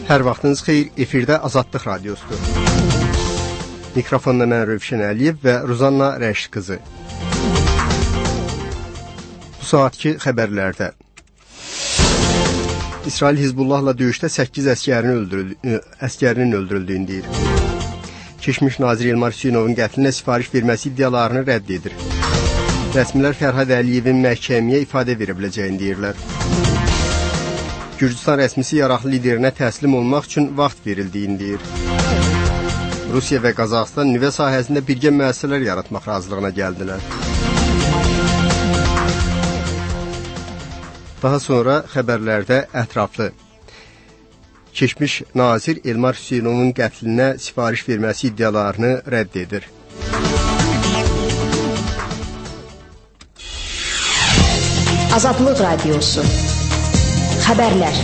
Hər vaxtınız xeyir, efirdə Azadlıq Radiosudur. Mikrofonda mən Rövşən Əliyev və Ruzanna Rəşid qızı. Bu saatki xəbərlərdə İsrail Hizbullahla döyüşdə 8 əsgərinin öldürüldüyünü deyir. Keçmiş nazir Elmar Hüseynovun qətlinə sifariş verməsi iddialarını rədd edir. Rəsmilər Fərhad Əliyevin məhkəməyə ifadə verə biləcəyini deyirlər. Gürcüstan rəsmisi yaraqlı liderinə təslim olmaq üçün vaxt verildiyini deyir. Rusiya və Qazaxıstan nüvə sahəsində birgə müəssisələr yaratmaq razılığına gəldilər. Daha sonra xəbərlərdə ətraflı. Keçmiş nazir Elmar Hüseynovun qətlinə sifariş verməsi iddialarını rədd edir. Azadlıq Radiosu. Xəbərlər.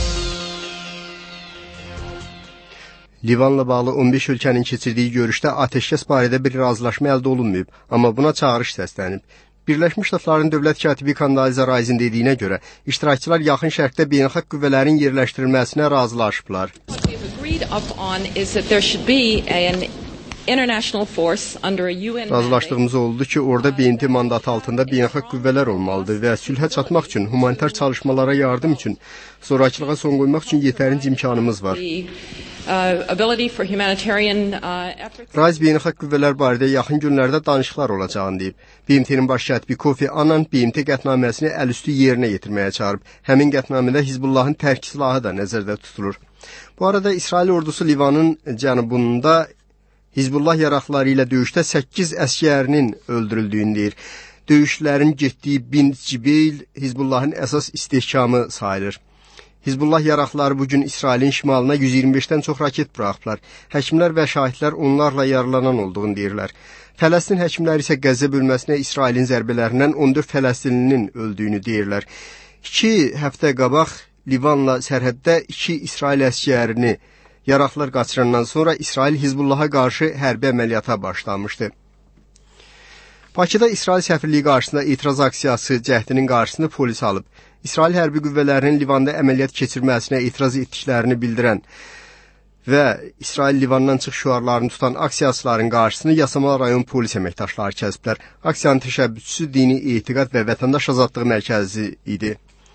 Livanla bağlı 15 ölkənin keçirdiyi görüşdə atəşkəs barədə bir razılaşma əldə olunmayıb, amma buna çağırış səslənib. Birləşmiş Ştatların dövlət katibi Condoleezza Rice'in dediyinə görə, iştirakçılar yaxın şərqdə beynəlxalq qüvvələrin yerləşdirilməsinə razılaşıblar. Razılaşdığımız oldu ki, orada BMT mandatı altında beynəlxalq qüvvələr olmalıdır və sülhə çatmaq üçün, humanitar çalışmalara yardım üçün, zorakılığa son qoymaq üçün yetərincə imkanımız var. Rice beynəlxalq qüvvələr barədə yaxın günlərdə danışıqlar olacağını deyib. BMT-nin baş katibi Kofi Annan BMT qətnaməsini əlüstü yerinə yetirməyə çağırıb. Həmin qətnamədə Hizbullahın tərk silahı da nəzərdə tutulur. Bu arada İsrail ordusu Livanın cənubunda Hizbullah yaraqları ilə döyüşdə 8 əsgərinin öldürüldüyünü deyir. Döyüşlərin getdiyi Bint Cibeyl Hizbullahın əsas istehkamı sayılır. Hizbullah yaraqları bugün İsrailin şimalına 125-dən çox raket buraxıblar. Həkimlər və şahidlər onlarla yaralanan olduğunu deyirlər. Fələstin həkimləri isə Qəzza bölməsinə İsrailin zərbələrindən 14 fələstinlinin öldüyünü deyirlər. 2 həftə qabaq Livanla sərhəddə 2 İsrail əsgərini yaraqlar qaçırandan sonra İsrail Hizbullaha qarşı hərbi əməliyyata başlamışdı. Bakıda İsrail səfirliyi qarşısında etiraz aksiyası cəhdinin qarşısını polis alıb. İsrail hərbi qüvvələrinin Livanda əməliyyat keçirməsinə etiraz etdiklərini bildirən və İsrail Livandan çıx şüarlarını tutan aksiyasıların qarşısını Yasamal rayon polis əməkdaşları kəsblər. Aksiyanın təşəbbüsçüsü Dini Etiqad və Vətəndaş Azadlığı Mərkəzi idi.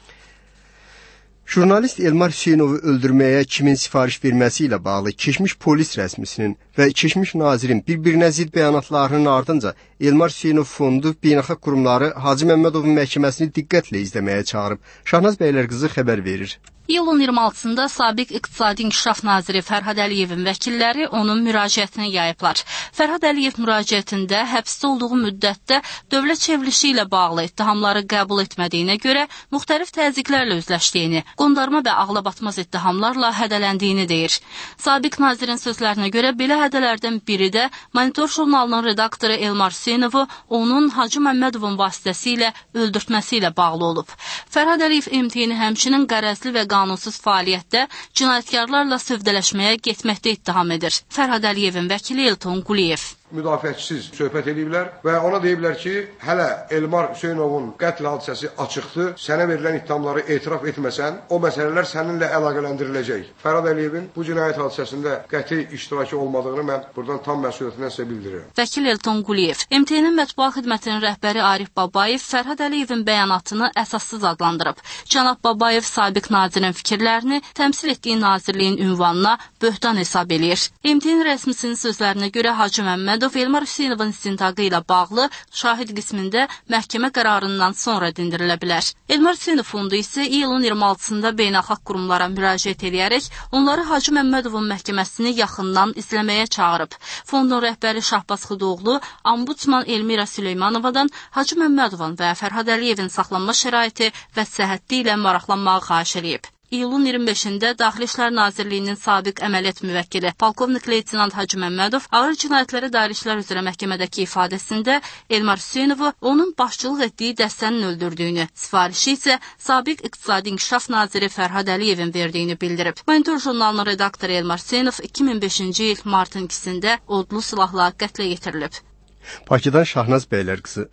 Jurnalist Elmar Hüseynovu öldürməyə kimin sifariş verməsi ilə bağlı keçmiş polis rəsmisinin və keçmiş nazirin bir-birinə zidd bəyanatlarının ardınca Elmar Hüseynov fondu beynəlxalq qurumları Hacı Məmmədovun məhkəməsini diqqətlə izləməyə çağırıb. Şahnaz bəylər qızı xəbər verir. İyulun 26-sında sabiq İqtisadi İnkişaf naziri Fərhad Əliyevin vəkilləri onun müraciətini yayıblar. Fərhad Əliyev müraciətində həbsdə olduğu müddətdə dövlət çevrilişi ilə bağlı ittihamları qəbul etmədiyinə görə müxtəlif təzyiqlərlə üzləşdiyini, qondarma və ağlabatmaz ittihamlarla hədələndiyini deyir. Sabiq nazirin sözlərinə görə belə hədələrdən biri də Monitor jurnalının redaktoru Elmar Hüseynovu onun Hacı Məmmədovun vasitəsilə öldürtməsi ilə bağlı olub. Fərhad Əliyev MT-ni həmçinin qərəzli və qanunsuz fəaliyyətdə cinayətkarlarla sövdələşməyə getməkdə ittiham edir. Fərhad Əliyevin vəkili Elton Quliyev. Müdafiəçisiz söhbət ediblər və ona deyiblər ki, hələ Elmar Hüseynovun qətl hadisəsi açıqdır, sənə verilən ittihamları etiraf etməsən, o məsələlər səninlə əlaqələndiriləcək. Fərhad Əliyevin bu cinayət hadisəsində qəti iştirakı olmadığını mən buradan tam məsuliyyətindən sizə bildirirəm. Vəkil Elton Quliyev, MT-nin mətbuat xidmətinin rəhbəri Arif Babayev Fərhad Əliyevin bəyanatını əsassız adlandırıb. Cənab Babayev sabiq nazirin fikirlərini təmsil etdiyi nazirliyin ünvanına böhtan hesab eləyir. MT-nin rəsmisinin sözlərinə görə Hacı Məmmədov Elmar Hüseynovun istintaqı ilə bağlı şahid qismində məhkəmə qərarından sonra dindirilə bilər. Elmar Hüseynov fondu isə iyulun 26-sında beynəlxalq qurumlara müraciət edərək onları Hacı Məmmədovun məhkəməsini yaxından izləməyə çağırıb. Fondun rəhbəri Şahbaz Xıdoğlu, Ombudsman Elmira Süleymanovadan Hacı Məmmədovun və Fərhad Əliyevin saxlanma şəraiti və səhhəti ilə maraqlanmağı xahiş edib. İyulun 25-də Daxili İşlər Nazirliyinin sabiq əməliyyat müvəkkili polkovnik leytenant Hacı Məmmədov ağır cinayətlərə dair işlər üzrə məhkəmədəki ifadəsində Elmar Hüseynovu onun başçılıq etdiyi dəstənin öldürdüyünü, sifarişi isə sabiq İqtisadi İnkişaf naziri Fərhad Əliyevin verdiyini bildirib. Monitor jurnalının redaktoru Elmar Hüseynov 2005-ci il martın 2-sində odlu silahla qətlə yetirilib. Bakıdan Şahnaz bəylər qızı.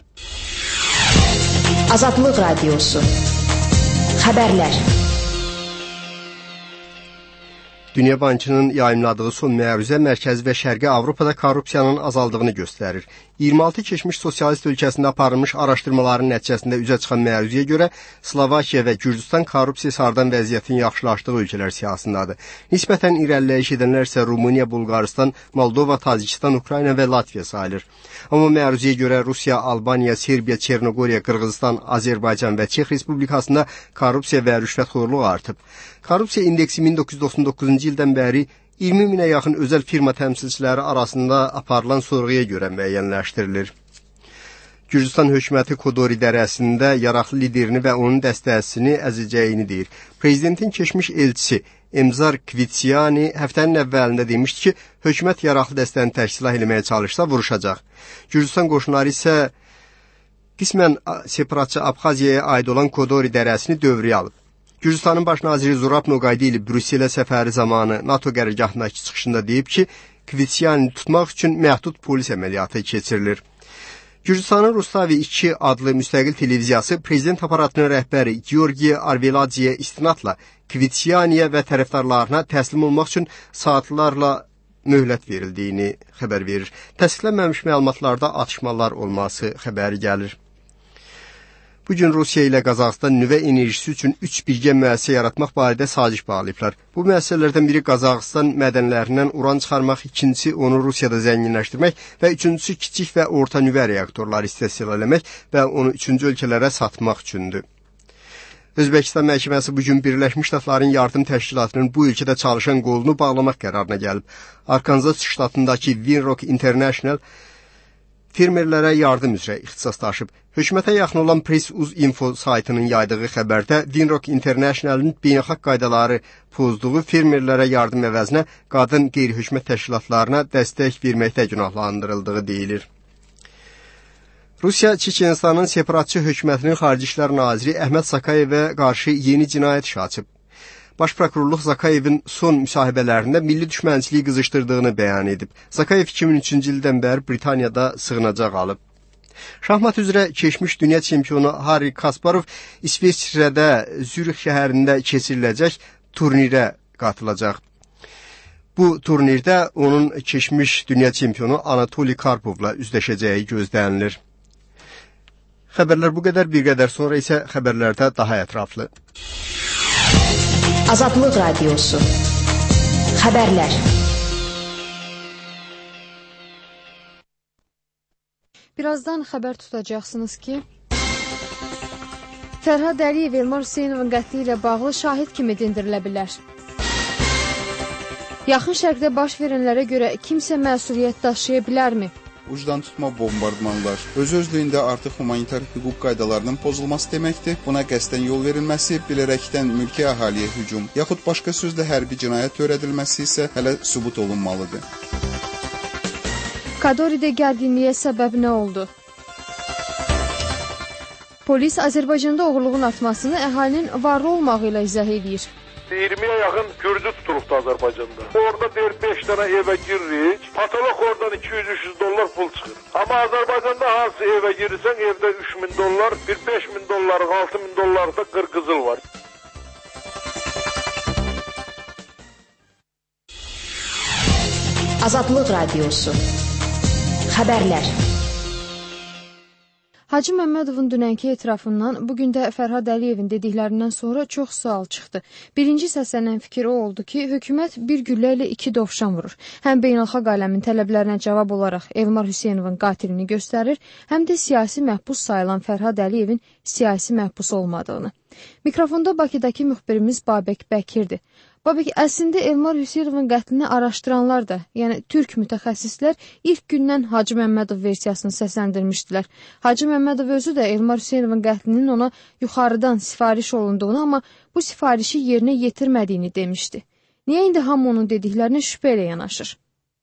Azadlıq Radiosu. Xəbərlər. Dünya Bankının yayımladığı son məruzə Mərkəzi və Şərqi Avropada korrupsiyanın azaldığını göstərir. 26 keçmiş sosialist ölkəsində aparılmış araşdırmaların nəticəsində üzə çıxan məruzəyə görə Slovakiya və Gürcüstan korrupsiya sardan vəziyyətin yaxşılaşdığı ölkələr siyahısındadır. Nisbətən irəliləyiş edənlər isə Rumıniya, Bulqaristan, Moldova, Tacikistan, Ukrayna və Latviya sayılır. Amma məruzəyə görə Rusiya, Albaniya, Serbiya, Çernogoriya, Qırğızistan, Azərbaycan və Çex Respublikasında korrupsiya və rüşvətxorluq artıb. Korrupsiya indeksi 1999-cu ildən bəri 20 minə yaxın özəl firma təmsilçiləri arasında aparılan sorğuya görə müəyyənləşdirilir. Gürcüstan hökuməti Kodori dərəsində yaraqlı liderini və onun dəstəsini əzəcəyini deyir. Prezidentin keçmiş elçisi Emzar Kvitsiani həftənin əvvəlində demişdi ki, hökumət yaraqlı dəstəni təşkilat etməyə çalışsa vuruşacaq. Gürcüstan qoşunları isə qismən separatçı Abxaziyaya aid olan Kodori dərəsini dövrəyə alıb. Gürcüstanın baş naziri Zurab Noqaydili Brüsselə səfəri zamanı NATO qərargahındakı çıxışında deyib ki, Kvitsiani tutmaq üçün məhdud polis əməliyyatı keçirilir. Gürcüstanın Rustavi 2 adlı müstəqil televiziyası prezident aparatının rəhbəri Georgi Arveladziyə istinadla Kvitsianiyə və tərəfdarlarına təslim olmaq üçün saatlarla möhlət verildiyini xəbər verir. Təsdiqlənməmiş məlumatlarda atışmalar olması xəbəri gəlir. Bugün Rusiya ilə Qazaxıstan nüvə enerjisi üçün 3 birgə müəssisə yaratmaq barədə saziş bağlayıblar. Bu müəssisələrdən biri Qazaxıstan mədənlərindən uran çıxarmaq, ikincisi onu Rusiyada zənginləşdirmək və üçüncüsü kiçik və orta nüvə reaktorları istehsal eləmək və onu üçüncü ölkələrə satmaq üçündür. Özbəkistan məhkəməsi bugün Birləşmiş Ştatların yardım təşkilatının bu ölkədə çalışan qolunu bağlamaq qərarına gəlib. Arkansas ştatındakı Winrock International fermerlərə yardım üzrə ixtisaslaşıb. Hökumətə yaxın olan Press.uz.info saytının yaydığı xəbərdə Winrock International'ın beynəlxalq qaydaları pozduğu fermerlərə yardım əvəzinə qadın qeyri-hökumət təşkilatlarına dəstək verməkdə günahlandırıldığı deyilir. Rusiya Çeçenistanın separatçı hökumətinin Xarici İşlər Naziri Əhməd Sakayevə qarşı yeni cinayət işi açıb. Baş prokurorluq Zakayevin son müsahibələrində milli düşmənçiliyi qızışdırdığını bəyan edib. Zakayev 2003-cü ildən bəri Britaniyada sığınacaq alıb. Şahmat üzrə keçmiş dünya çempionu Harri Kasparov İsveçrədə Zürix şəhərində keçiriləcək turnirə qatılacaq. Bu turnirdə onun keçmiş dünya çempionu Anatoli Karpovla üzləşəcəyi gözlənilir. Xəbərlər bu qədər, bir qədər sonra isə xəbərlərdə daha ətraflı. Azadlıq Radiosu. Xəbərlər. Birazdan xəbər tutacaqsınız ki, Fərhad Əliyev Elmar Hüseynovun qətli ilə bağlı şahid kimi dindirilə bilər. Yaxın Şərqdə baş verənlərə görə kimsə məsuliyyət daşıya bilərmi? Ucdan tutma bombardmanlar öz-özlüyündə artıq humanitar hüquq qaydalarının pozulması deməkdir. Buna qəsdən yol verilməsi, bilərəkdən mülki əhaliyə hücum, yaxud başqa sözlə hərbi cinayət törədilməsi isə hələ sübut olunmalıdır. Kadoridə gərginliyə səbəb nə oldu? Polis Azərbaycanda oğurluğun artmasını əhalinin varlı olmağı ilə izah edir. 20'ye yakın Kürdü tutulubdu Azərbaycanda. Orada deyir 5 tane eve giririk, patolog oradan 200-300 dollar pul çıxır. Ama Azərbaycanda hansı eve girirsən evdə 3000 dollar, bir 5000 dollarlık 6000 dollarlık da qırqızıl var. Azadlıq Radiosu. Xəbərlər. Hacı Məmmədovun dünənki etirafından bugün də Fərhad Əliyevin dediklərindən sonra çox sual çıxdı. Birinci səslənən fikir o oldu ki, hökumət bir güllə ilə 2 dovşan vurur. Həm beynəlxalq aləmin tələblərinə cavab olaraq Elmar Hüseynovun qatilini göstərir, həm də siyasi məhbus sayılan Fərhad Əliyevin siyasi məhbus olmadığını. Mikrofonda Bakıdakı müxbirimiz Babək Bəkirdir. Babək, əslində Elmar Hüseynovun qətlini araşdıranlar da, yəni türk mütəxəssislər ilk gündən Hacı Məmmədov versiyasını səsləndirmişdilər. Hacı Məmmədov özü də Elmar Hüseynovun qətlinin ona yuxarıdan sifariş olunduğunu, amma bu sifarişi yerinə yetirmədiyini demişdi. Niyə indi hamı onun dediklərinə şübhə ilə yanaşır?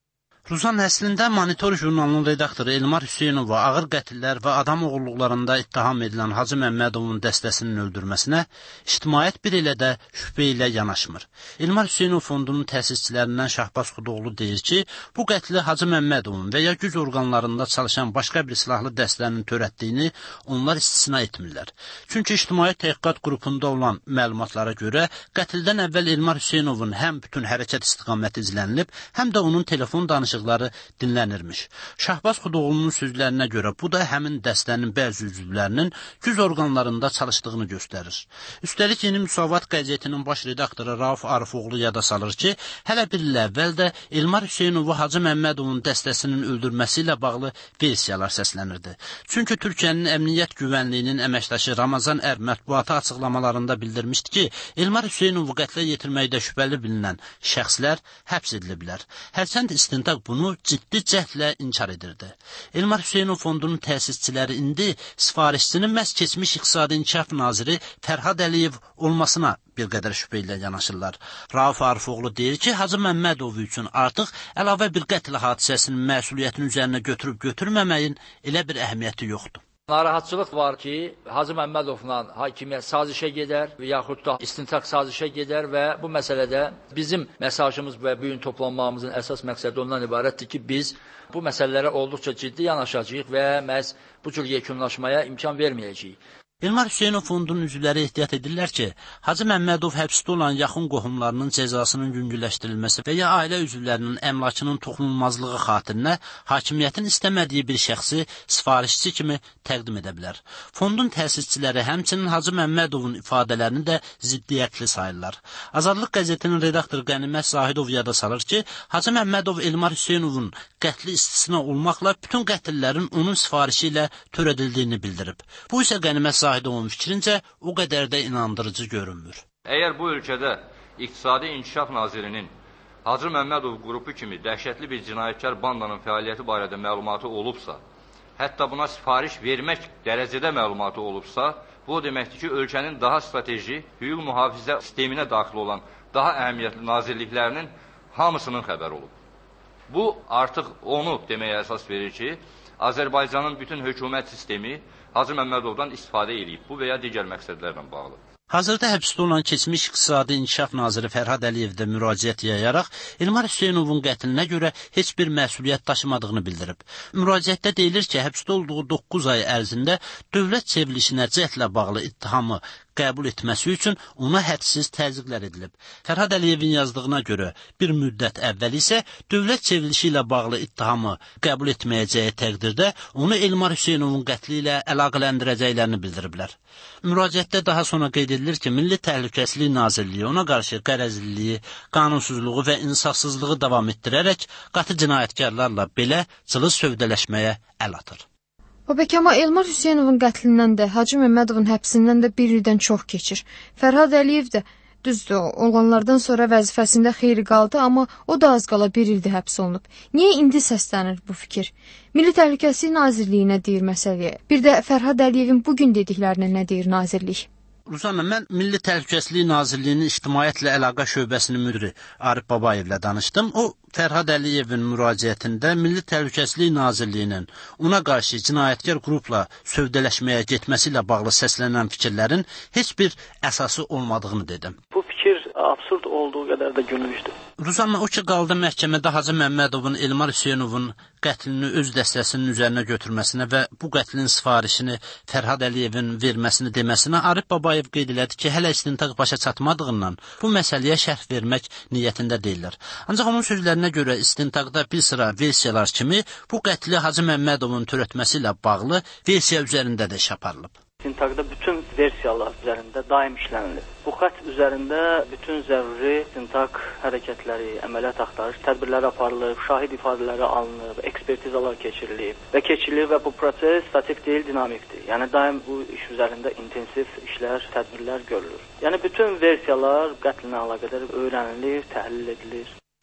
Ruzan, əslində Monitor jurnalının redaktoru Elmar Hüseynova ağır qətillər və adam oğurluqlarında ittiham edilən Hacı Məmmədovun dəstəsinin öldürməsinə ictimaiyyət bir elə də şübhə ilə yanaşmır. Elmar Hüseynov fondunun təsisçilərindən Şahbaz Xudoğlu deyir ki, bu qətli Hacı Məmmədovun və ya güc orqanlarında çalışan başqa bir silahlı dəstənin törətdiyini onlar istisna etmirlər. Çünki ictimaiyyət təhqiqat qrupunda olan məlumatlara görə qətildən əvvəl Elmar Hüseynovun həm bütün hərəkət istiqaməti izlənilib, həm də onun telefon danışıqları dinlənirmiş. Şahbaz Xudoğlu'nun sözlərinə görə bu da həmin dəstənin bəzi üzvlərinin güc orqanlarında çalışdığını göstərir. Üstəlik Yeni Müsavat qəzetinin baş redaktoru Rauf Arifoğlu yada salır ki, hələ bir il əvvəl də Elmar Hüseynovu Hacı Məmmədovun dəstəsinin öldürməsi ilə bağlı versiyalar səslənirdi. Çünki Türkiyənin Əmniyyət Güvənliyinin əməkdaşı Ramazan Ər mətbuata açıqlamalarında bildirmişdi ki, Elmar Hüseynovu qətlə yetirməkdə şübhəli bilinən şəxslər həbs ediliblər. Hərçənd istintaq bunu ciddi cəhdlə inkar edirdi. Elmar Hüseynov fondunun təsisçiləri indi sifarişçinin məhz keçmiş İqtisadi İnkişaf naziri Fərhad Əliyev olmasına bir qədər şübhə ilə yanaşırlar. Rauf Arifoğlu deyir ki, Hacı Məmmədov üçün artıq əlavə bir qətl hadisəsinin məsuliyyətini üzərinə götürüb-götürməməyin elə bir əhəmiyyəti yoxdur. Narahatçılıq var ki, Hacı Məmmədovla hakimiyyət sazişə gedər və yaxud da istintaq sazişə gedər və bu məsələdə bizim mesajımız və bu gün toplanmamızın əsas məqsədi ondan ibarətdir ki, biz bu məsələlərə olduqca ciddi yanaşacağıq və məhz bu cür yekunlaşmaya imkan verməyəcəyik. Elmar Hüseynov fondunun üzvləri ehtiyat edirlər ki, Hacı Məmmədov həbsdə olan yaxın qohumlarının cəzasının yüngülləşdirilməsi və ya ailə üzvlərinin əmlakının toxunulmazlığı xatirinə hakimiyyətin istəmədiyi bir şəxsi sifarişçi kimi təqdim edə bilər. Fondun təsisçiləri həmçinin Hacı Məmmədovun ifadələrini də ziddiyyətli sayırlar. Azadlıq qəzetinin redaktoru Qənimət Zahidov yada salır ki, Hacı Məmmədov Elmar Hüseynovun qətli istisna olmaqla bütün qətillərin onun sifarişi ilə törədildiyini bildirib. Bu isə Qənimət Zahidovun fikrincə o qədər də inandırıcı görünmür. Əgər bu ölkədə İqtisadi İnkişaf Nazirinin Hacı Məmmədov qrupu kimi dəhşətli bir cinayətkar bandanın fəaliyyəti barədə məlumatı olubsa, hətta buna sifariş vermək dərəcədə məlumatı olubsa, bu deməkdir ki, ölkənin daha strateji, hüquq mühafizə sisteminə daxil olan daha əhəmiyyətli nazirliklərinin hamısının xəbəri olub. Bu artıq onu deməyə əsas verir ki, Azərbaycanın bütün hökumət sistemi Hacı Məmmədovdan istifadə edib bu və ya digər məqsədlərlə bağlı. Hazırda həbsdə olan keçmiş İqtisadi İnkişaf naziri Fərhad Əliyev də müraciət yayaraq Elmar Hüseynovun qətlinə görə heç bir məsuliyyət daşımadığını bildirib. Müraciətdə deyilir ki, həbsdə olduğu 9 ay ərzində dövlət çevrilişinə cəhdlə bağlı ittihamı qəbul etməsi üçün ona hədsiz təzyiqlər edilib. Fərhad Əliyevin yazdığına görə bir müddət əvvəl isə dövlət çevrilişi ilə bağlı ittihamı qəbul etməyəcəyi təqdirdə onu Elmar Hüseynovun qətli ilə əlaqələndirəcəklərini bildiriblər. Müraciətdə daha sonra qeyd edilir ki, Milli Təhlükəsizlik Nazirliyi ona qarşı qərəzliliyi, qanunsuzluğu və insafsızlığı davam etdirərək qatı cinayətkarlarla belə cılız sövdələşməyə əl atır. Peki, amma Elmar Hüseynovun qətlindən də, Hacı Məmmədovun həbsindən də bir ildən çox keçir. Fərhad Əliyev də düzdür, olanlardan sonra vəzifəsində xeyli qaldı, amma o da az qala bir ildə həbs olunub. Niyə indi səslənir bu fikir? Milli Təhlükəsizlik Nazirliyi nə deyir məsələyə? Bir də Fərhad Əliyevin bugün dediklərinə nə deyir nazirlik? Ruzanna, mən Milli Təhlükəsizlik Nazirliyinin İctimaiyyətlə Əlaqə şöbəsinin müdiri Arif Babayevlə danışdım. O, Fərhad Əliyevin müraciətində Milli Təhlükəsizlik Nazirliyinin ona qarşı cinayətkar qrupla sövdələşməyə getməsi ilə bağlı səslənən fikirlərin heç bir əsası olmadığını dedim. Bu fikir absurd olduğu qədər də gülüncdür. Ruzanna, o ki qaldı məhkəmədə Hacı Məmmədovun Elmar Hüseynovun qətlini öz dəstəsinin üzərinə götürməsinə və bu qətlin sifarişini Fərhad Əliyevin verməsini deməsinə Arif Babayev qeyd elədi ki, hələ istintaq başa çatmadığından bu məsələyə şərh vermək niyyətində deyirlər. Ancaq onun sözlərinə görə istintaqda bir sıra versiyalar kimi bu qətli Hacı Məmmədovun törətməsi ilə bağlı versiya üzərində də iş aparılıb. İstintaqda bütün versiyalar üzərində daim işlənilib. Bu xətt üzərində bütün zəruri istintaq hərəkətləri, əməliyyat axtarış tədbirləri aparılıb, şahid ifadələri alınıb, ekspertizalar keçirilib və bu proses statik deyil, dinamikdir. Yəni daim bu iş üzərində intensiv işlər, tədbirlər görülür. Yəni bütün versiyalar qətlinə əlaqədar öyrənilir, təhlil edilir.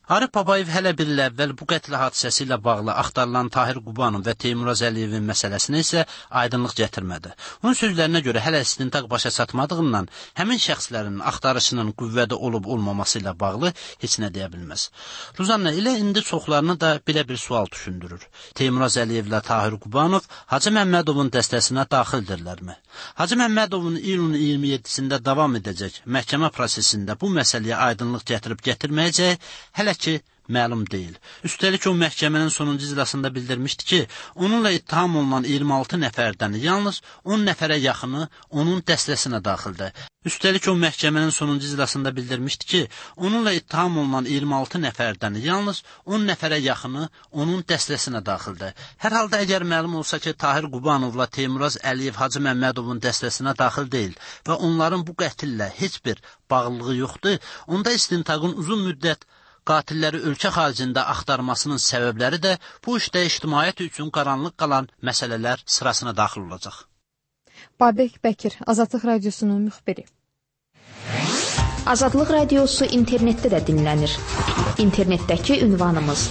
Arif Babayev hələ bir il əvvəl bu qətl hadisəsi ilə bağlı axtarılan Tahir Qubanov və Teymuraz Əliyevin məsələsinə isə aydınlıq gətirmədi. Onun sözlərinə görə hələ istintaq başa çatmadığından həmin şəxslərin axtarışının qüvvədə olub-olmaması ilə bağlı heç nə deyə bilməz. Ruzanna, elə indi çoxlarını da belə bir sual düşündürür. Teymuraz Əliyev ilə Tahir Qubanov Hacı Məmmədovun dəstəsinə daxildirlərmi? Hacı Məmmədovun iyulun 27-sində davam edəcək məhkəmə prosesində bu məsələyə aydınlıq gətirib-gətirməyəcəyi hələ ki məlum deyil. Üstəlik o məhkəmənin sonuncu iclasında bildirmişdi ki, onunla ittiham olunan 26 nəfərdən yalnız 10 nəfərə yaxını onun dəstəsinə daxildir. Üstəlik o məhkəmənin sonuncu iclasında bildirmişdi ki, onunla ittiham olunan 26 nəfərdən yalnız 10 nəfərə yaxını onun dəstəsinə daxildir. Hər halda əgər məlum olsa ki, Tahir Qubanovla Teymuraz Əliyev Hacı Məmmədovun dəstəsinə daxil deyil və onların bu qətillə heç bir bağlılığı yoxdur, onda istintaqın uzun müddət qatilləri ölkə xaricində axtarmasının səbəbləri də bu işdə ictimaiyyət üçün qaranlıq qalan məsələlər sırasına daxil olacaq. Babək Bəkir, Azadlıq Radiosunun müxbiri. Azadlıq Radiosu internetdə də dinlənir. İnternetdəki ünvanımız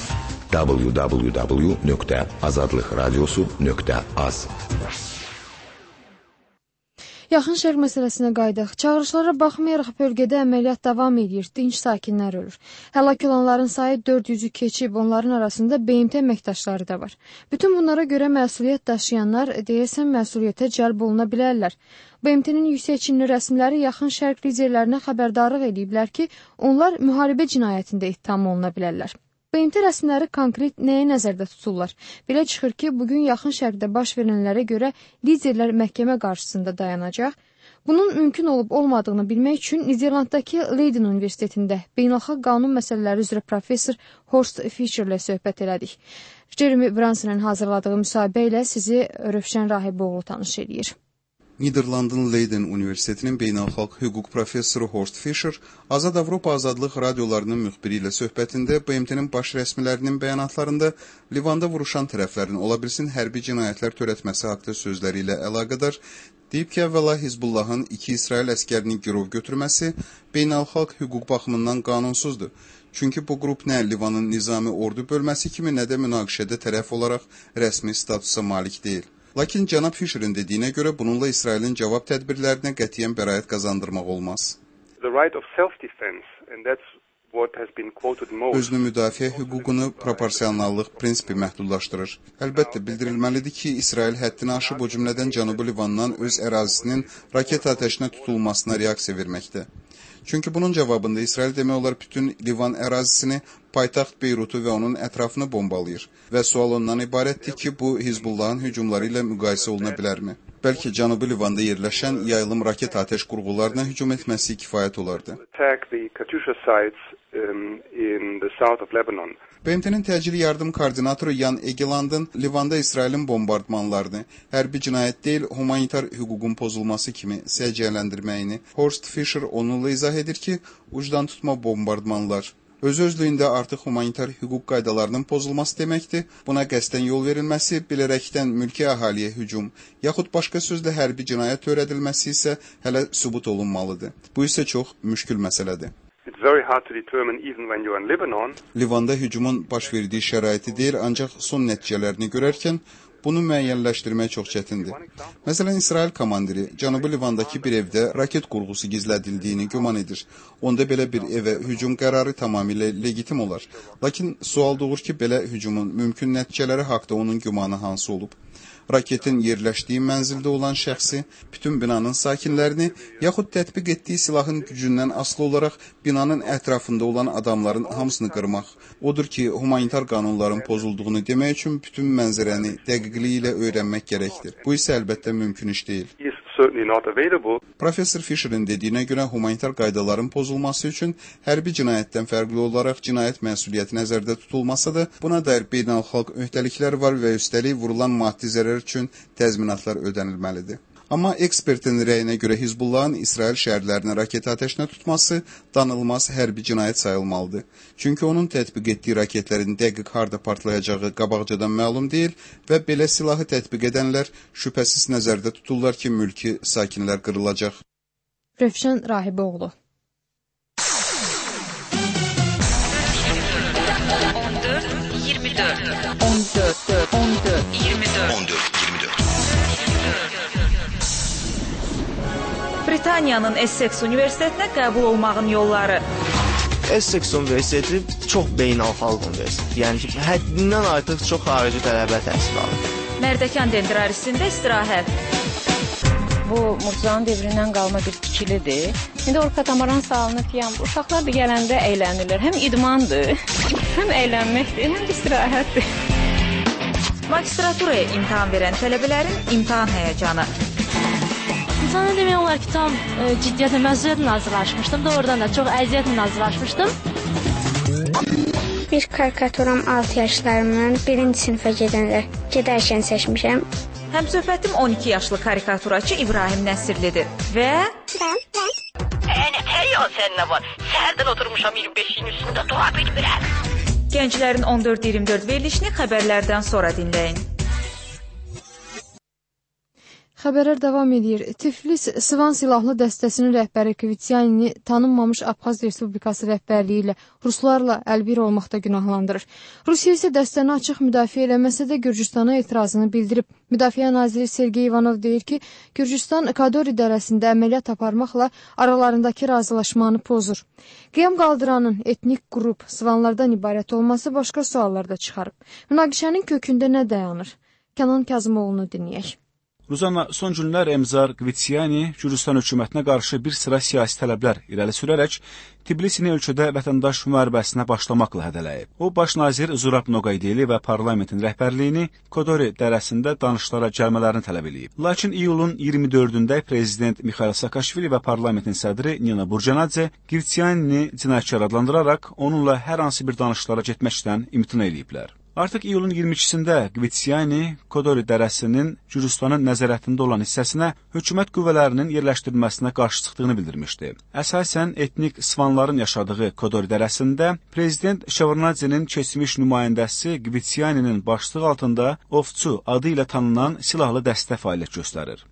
www.azadlıqradiosu.az. Yaxın Şərq məsələsinə qayıdaq. Çağırışlara baxmayaraq bölgədə əməliyyat davam edir, dinc sakinlər ölür. Həlak olanların sayı 400-ü keçib, onların arasında BMT əməkdaşları da var. Bütün bunlara görə məsuliyyət daşıyanlar deyəsən məsuliyyətə cəlb oluna bilərlər. BMT-nin yüksək Çinli rəsmiləri Yaxın Şərq liderlərinə xəbərdarlıq ediblər ki, onlar müharibə cinayətində ittiham oluna bilərlər. BMT rəsmiləri konkret nəyə nəzərdə tuturlar? Belə çıxır ki, bugün Yaxın Şərqdə baş verənlərə görə liderlər məhkəmə qarşısında dayanacaq. Bunun mümkün olub-olmadığını bilmək üçün Niderlanddakı Leiden Universitetində beynəlxalq qanun məsələləri üzrə professor Horst Fischer ilə söhbət elədik. Jeremy Branson'ın hazırladığı müsahibə ilə sizi Rövşən Rahiboğlu tanış edir. Niderlandın Leiden Universitetinin beynəlxalq hüquq professoru Horst Fischer, Azad Avropa Azadlıq radiolarının müxbiri ilə söhbətində BMT-nin baş rəsmilərinin bəyanatlarında Livanda vuruşan tərəflərin ola bilsin hərbi cinayətlər törətməsi haqda sözləri ilə əlaqədar deyib ki, əvvəla Hizbullahın 2 İsrail əskərini girov götürməsi beynəlxalq hüquq baxımından qanunsuzdur. Çünki bu qrup nə Livanın nizami ordu bölməsi kimi, nə də münaqişədə tərəf olaraq rəsmi statusa malik deyil. Lakin cənab Fischer'in dediyinə görə bununla İsrailin cavab tədbirlərinə qətiyyən bəraət qazandırmaq olmaz. Özünü müdafiə hüququnu proporsionallıq prinsipi məhdudlaşdırır. Əlbəttə, bildirilməlidir ki, İsrail həddini aşıb, o cümlədən Cənubi Livandan öz ərazisinin raket atəşinə tutulmasına reaksiya verməkdə. Çünki bunun cavabında İsrail demək olar bütün Livan ərazisini, paytaxt Beyrutu və onun ətrafını bombalayır. Və sual ondan ibarətdir ki, bu Hizbullahın hücumları ilə müqayisə oluna bilərmi? Bəlkə Cənubi Livanda yerləşən yayılım raket atəş qurğularına hücum etməsi kifayət olardı. BMT-nin təcili yardım koordinatoru Jan Egelandın Livanda İsrailin bombardmanlarını hərbi cinayət deyil, humanitar hüququn pozulması kimi səciyyələndirməyini Horst Fischer onunla izah edir ki, ucdan tutma bombardmanlar öz-özlüyündə artıq humanitar hüquq qaydalarının pozulması deməkdir. Buna qəsdən yol verilməsi, bilərəkdən mülki əhaliyə hücum, yaxud başqa sözlə hərbi cinayət törədilməsi isə hələ sübut olunmalıdır. Bu isə çox müşkül məsələdir. Livanda hücumun baş verdiyi şəraiti deyil, ancaq son nəticələrini görərkən bunu müəyyənləşdirmək çox çətindir. Məsələn, İsrail komandiri Cənubi Livandakı bir evdə raket qurğusu gizlədildiyini güman edir. Onda belə bir evə hücum qərarı tamamilə legitim olar. Lakin sual doğur ki, belə hücumun mümkün nəticələri haqda onun gümanı hansı olub? Raketin yerləşdiyi mənzildə olan şəxsi, bütün binanın sakinlərini, yaxud tətbiq etdiyi silahın gücündən asılı olaraq binanın ətrafında olan adamların hamısını qırmaq. Odur ki, humanitar qanunların pozulduğunu demək üçün bütün mənzərəni dəqiqliyi ilə öyrənmək gərəkdir. Bu isə əlbəttə mümkün iş deyil. Professor Fischer'in dediyinə görə humanitar qaydaların pozulması üçün hərbi cinayətdən fərqli olaraq cinayət məsuliyyəti nəzərdə tutulmasa da, buna dair beynəlxalq öhdəliklər var və üstəlik vurulan maddi zərər üçün təzminatlar ödənilməlidir. Amma ekspertin rəyinə görə Hizbullahın İsrail şəhərlərini raket atəşinə tutması danılmaz hərbi cinayət sayılmalıdır. Çünki onun tətbiq etdiyi raketlərin dəqiq harda partlayacağı qabaqcadan məlum deyil və belə silahı tətbiq edənlər şübhəsiz nəzərdə tuturlar ki, mülki sakinlər qırılacaq. Rövşən Rahiboğlu. 24 24. Britaniyanın Essex Universitetinə qəbul olmağın yolları. Essex Universiteti çox beynəlxalq universitet. Yəni ki, həddindən artıq çox xarici tələbə təhsil alır. Mərdəkan Dendrarisində istirahət. Bu Murtuzanın devrindən qalma bir tikilidir. İndi o katamaran salınıb, yəni uşaqlar da gələndə əylənirlər. Həm idmandır, həm əylənməkdir, həm də istirahətdir. Magistraturaya imtahan verən tələbələrin imtahan həyəcanı. Sana demək olar ki, tam ciddiyyətlə məsuliyyətlə hazırlaşmışdım. Doğrudan da çox əziyyətlə hazırlaşmışdım. Bir karikaturam 6 yaşlarımın 1-ci sinifə gedərkən seçmişəm. Həmsöhbətim 12 yaşlı karikaturaçı İbrahim Nəsirlidir və... Hər yol səninlə var. Səhərdən oturmuşam 25-in üstündə dua bilmirəm. Gənclərin 14-24 verilişini xəbərlərdən sonra dinləyin. Xəbərlər davam edir. Tiflis Sivan silahlı dəstəsinin rəhbəri Kvitsyanini tanınmamış Abxaz Respublikası rəhbərliyi ilə ruslarla əlbir olmaqda günahlandırır. Rusiya isə dəstəni açıq müdafiə eləməsə də Gürcüstana etirazını bildirib. Müdafiə naziri Sergey Ivanov deyir ki, Gürcüstan Kadori dərəsində əməliyyat aparmaqla aralarındakı razılaşmanı pozur. Qiyam qaldıranın etnik qrup Sivanlardan ibarət olması başqa suallar da çıxarıb. Münaqişənin kökündə nə dayanır? Kənan Kazımoğlu'nu dinləyək. Ruzanna, son günlər Emzar Kvitsiani Gürcüstan hökumətinə qarşı bir sıra siyasi tələblər irəli sürərək Tbilisini ölkədə vətəndaş müharibəsinə başlamaqla hədələyib. O, baş nazir Zurab Noqaydeli və parlamentin rəhbərliyini Kodori dərəsində danışıqlara gəlmələrini tələb edib. Lakin iyulun 24-də prezident Mikhail Saakashvili və parlamentin sədri Nina Burjanadze Kvitsianini cinayətkar adlandıraraq onunla hər hansı bir danışıqlara getməkdən imtina ediblər. Artıq iyulun 22-sində Kvitsiani Kodori dərəsinin Gürcüstanın nəzarətində olan hissəsinə hökumət qüvvələrinin yerləşdirilməsinə qarşı çıxdığını bildirmişdi. Əsasən etnik Svanların yaşadığı Kodori dərəsində prezident Şevardnadzenin keçmiş nümayəndəsi Kvitsianinin başçılığı altında Ovçu adı ilə tanınan silahlı dəstə fəaliyyət göstərir.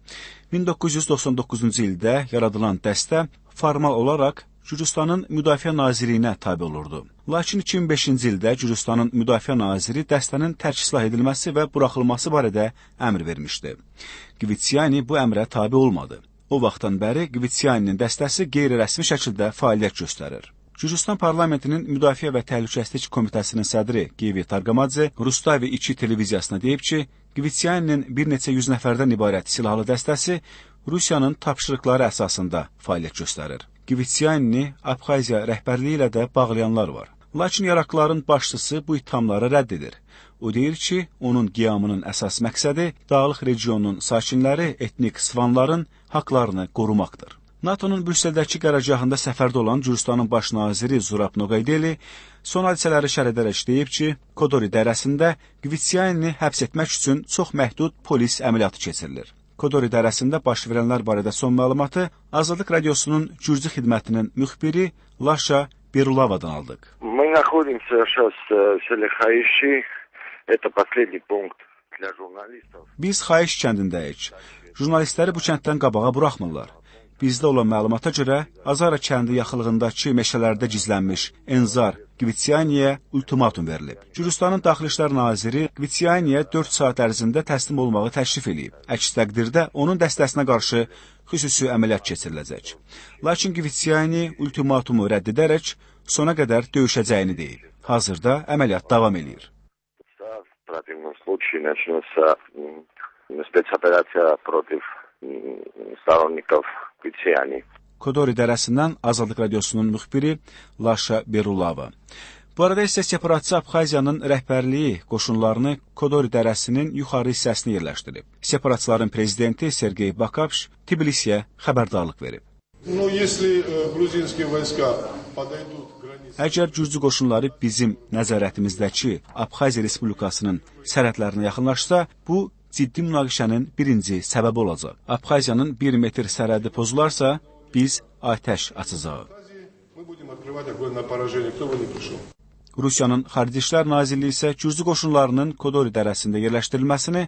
1999-cu ildə yaradılan dəstə formal olaraq Gürcüstanın Müdafiə Nazirliyinə tabe olurdu. Lakin 2005-ci ildə Gürcüstanın Müdafiə Naziri dəstənin tərk islah edilməsi və buraxılması barədə əmr vermişdi. Kvitsiani bu əmrə tabe olmadı. O vaxtdan bəri Kvitsianinin dəstəsi qeyri-rəsmi şəkildə fəaliyyət göstərir. Gürcüstan parlamentinin Müdafiə və Təhlükəsizlik Komitəsinin sədri Givi Targamadze Rustavi 2 televiziyasına deyib ki, Kvitsianinin bir neçə yüz nəfərdən ibarət silahlı dəstəsi Rusiyanın tapşırıqları əsasında fəaliyyət göstərir. Kvitsianini Abxaziya rəhbərliyi ilə də bağlayanlar var. Lakin yaraqların başçısı bu ithamları rədd edir. O deyir ki, onun qiyamının əsas məqsədi dağlıq regionun sakinləri etnik Svanların haqlarını qorumaqdır. NATO'nun Brüsseldəki qərargahında səfərdə olan Gürcüstanın baş naziri Zurab Noqaydeli son hadisələri şərh edərək deyib ki, Kodori dərəsində Kvitsianini həbs etmək üçün çox məhdud polis əməliyyatı keçirilir. Kodori dərəsində baş verənlər barədə son məlumatı Azadlıq Radiosunun Gürcü xidmətinin müxbiri Laşa Berulavadan aldıq. Biz Xayiş kəndindəyik. Jurnalistləri bu kənddən qabağa buraxmırlar. Bizdə olan məlumata görə Azara kəndi yaxınlığındakı meşələrdə gizlənmiş Enzar Kvitsianiyə ultimatum verilib. Gürcüstanın Daxili İşlər naziri Kvitsianiyə 4 saat ərzində təslim olmağı təklif edib. Əks təqdirdə onun dəstəsinə qarşı xüsusi əməliyyat keçiriləcək. Lakin Kvitsiani ultimatumu rədd edərək sona qədər döyüşəcəyini deyib. Hazırda əməliyyat davam edir. Kodori dərəsindən Azadlıq Radiosunun müxbiri Laşa Berulava. Bu arada isə separatçı Abxaziyanın rəhbərliyi qoşunlarını Kodori dərəsinin yuxarı hissəsinə yerləşdirib. Separatçıların prezidenti Sergey Bakapş Tbilisiyə xəbərdarlıq verib. Əgər Gürcü qoşunları bizim nəzarətimizdəki Abxaziya Respublikasının sərhədlərinə yaxınlaşsa, bu ciddi münaqişənin birinci səbəbi olacaq. Abxaziyanın 1 metr sərhədi pozularsa, biz atəş açacağıq. Rusiyanın Xarici İşlər Nazirliyi isə Gürcü qoşunlarının Kodori dərəsində yerləşdirilməsini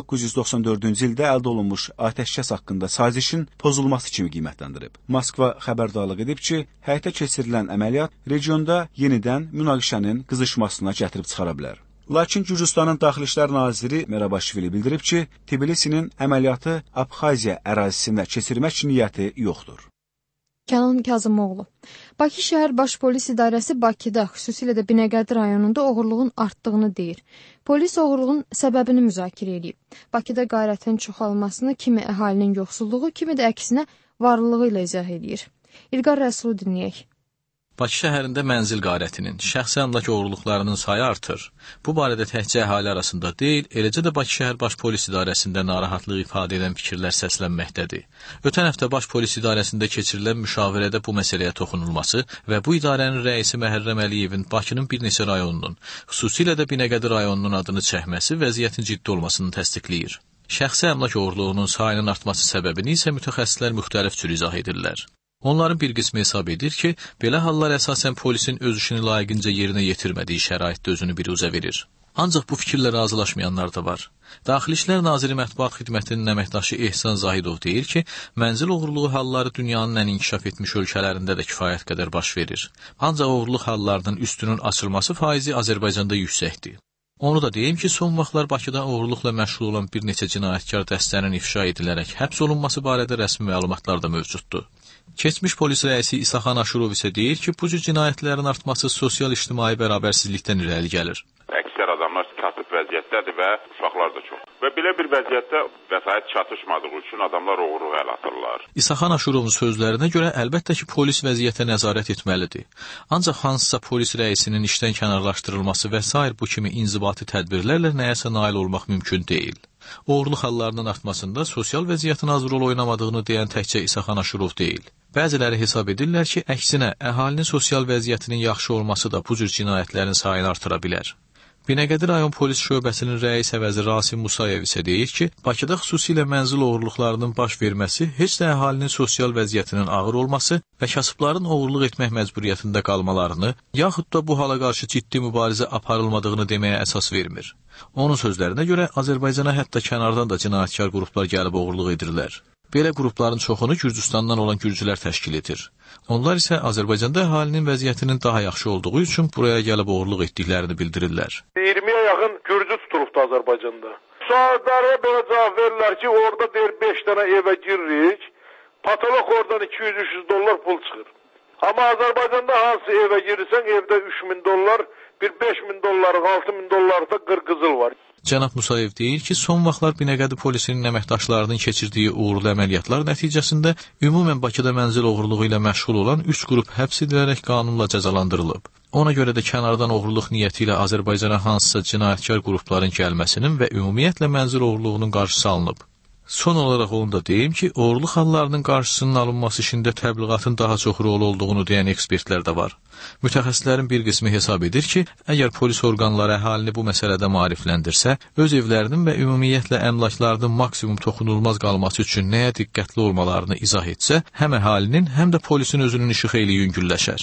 1994-cü ildə əldə olunmuş atəşkəs haqqında sazişin pozulması kimi qiymətləndirib. Moskva xəbərdarlıq edib ki, həyata keçirilən əməliyyat regionda yenidən münaqişənin qızışmasına gətirib çıxara bilər. Lakin Gürcüstanın Daxili İşlər Naziri Merabaşvili bildirib ki, Tbilisinin əməliyyatı Abxaziya ərazisində keçirmək niyyəti yoxdur. Kənan Kazımoğlu. Bakı şəhər Baş Polis İdarəsi Bakıda, xüsusilə də Binəqədi rayonunda oğurluğun artdığını deyir. Polis oğurluğun səbəbini müzakirə edib. Bakıda qarətin çoxalmasını kimi əhalinin yoxsulluğu, kimi də əksinə varlığı ilə izah edir. İlqar Rəsulu dinləyək. Bakı şəhərində mənzil qarətinin, şəxsi əmlak oğurluqlarının sayı artır. Bu barədə təkcə əhali arasında deyil, eləcə də Bakı şəhər Baş Polis İdarəsində narahatlıq ifadə edən fikirlər səslənməkdədir. Ötən həftə Baş Polis İdarəsində keçirilən müşavirədə bu məsələyə toxunulması və bu idarənin rəisi Məhərrəm Əliyevin Bakının bir neçə rayonunun, xüsusilə də Binəqədi rayonunun adını çəkməsi vəziyyətin ciddi olmasını təsdiqləyir. Şəxsi əmlak oğurluğunun sayının artması səbəbini isə mütəxəssislər müxtəlif cür izah edirlər. Onların bir qismi hesab edir ki, belə hallar əsasən polisin öz işini layiqincə yerinə yetirmədiyi şəraitdə özünü biruzə verir. Ancaq bu fikirlə razılaşmayanlar da var. Daxili İşlər Naziri Mətbuat Xidmətinin əməkdaşı Ehsan Zahidov deyir ki, mənzil oğurluğu halları dünyanın ən inkişaf etmiş ölkələrində də kifayət qədər baş verir. Ancaq oğurluq hallarının üstünün açılması faizi Azərbaycanda yüksəkdir. Onu da deyim ki, son vaxtlar Bakıda oğurluqla məşğul olan bir neçə cinayətkar dəstənin ifşa edilərək həbs olunması barədə rəsmi məlumatlar da mövcuddur. Keçmiş polis rəisi İsaxan Aşurov isə deyir ki, bu cür cinayətlərin artması sosial-ictimai bərabərsizlikdən irəli gəlir. Əksər adamlar kasıb vəziyyətdədir və uşaqlar da çox. Və belə bir vəziyyətdə vəsait çatışmadığı üçün adamlar oğurluq əl atırlar. İsaxan Aşurovun sözlərinə görə əlbəttə ki, polis vəziyyətə nəzarət etməlidir. Ancaq hansısa polis rəisinin işdən kənarlaşdırılması və sair bu kimi inzibati tədbirlərlə nəyəsə nail olmaq mümkün deyil. Oğurluq hallarının artmasında sosial vəziyyətin az rol oynamadığını deyən təkcə İsaxan Aşurov deyil. Bəziləri hesab edirlər ki, əksinə, əhalinin sosial vəziyyətinin yaxşı olması da bu cür cinayətlərin sayını artıra bilər. Binəqədi rayon polis şöbəsinin rəis əvəzi Rasim Musayev isə deyir ki, Bakıda xüsusilə mənzil oğurluqlarının baş verməsi heç də əhalinin sosial vəziyyətinin ağır olması və kasıbların oğurluq etmək məcburiyyətində qalmalarını, yaxud da bu hala qarşı ciddi mübarizə aparılmadığını deməyə əsas vermir. Onun sözlərinə görə Azərbaycana hətta kənardan da cinayətkar qruplar gəlib oğurluq edirlər. Belə qrupların çoxunu Gürcüstandan olan gürcülər təşkil edir. Onlar isə Azərbaycanda əhalinin vəziyyətinin daha yaxşı olduğu üçün buraya gəlib oğurluq etdiklərini bildirirlər. 20-yə yaxın gürcü tutulubdu Azərbaycanda. Suallara belə cavab verirlər ki, orada deyir 5 dənə evə giririk, patolog oradan $200-300 pul çıxır. Amma Azərbaycanda hansı evə girirsən, evdə $3000, bir $5000, $6000 da qırqızıl var. Cənab Musayev deyir ki, son vaxtlar Binəqədi polisinin əməkdaşlarının keçirdiyi uğurlu əməliyyatlar nəticəsində ümumən Bakıda mənzil oğurluğu ilə məşğul olan 3 qrup həbs edilərək qanunla cəzalandırılıb. Ona görə də kənardan oğurluq niyyəti ilə Azərbaycana hansısa cinayətkar qrupların gəlməsinin və ümumiyyətlə mənzil oğurluğunun qarşısı alınıb. Son olaraq onu da deyim ki, oğurluq hallarının qarşısının alınması işində təbliğatın daha çox rol olduğunu deyən ekspertlər də var. Mütəxəssislərin bir qismi hesab edir ki, əgər polis orqanları əhalini bu məsələdə maarifləndirsə, öz evlərinin və ümumiyyətlə əmlaklarının maksimum toxunulmaz qalması üçün nəyə diqqətli olmalarını izah etsə, həm əhalinin, həm də polisin özünün işi xeyli yüngülləşər.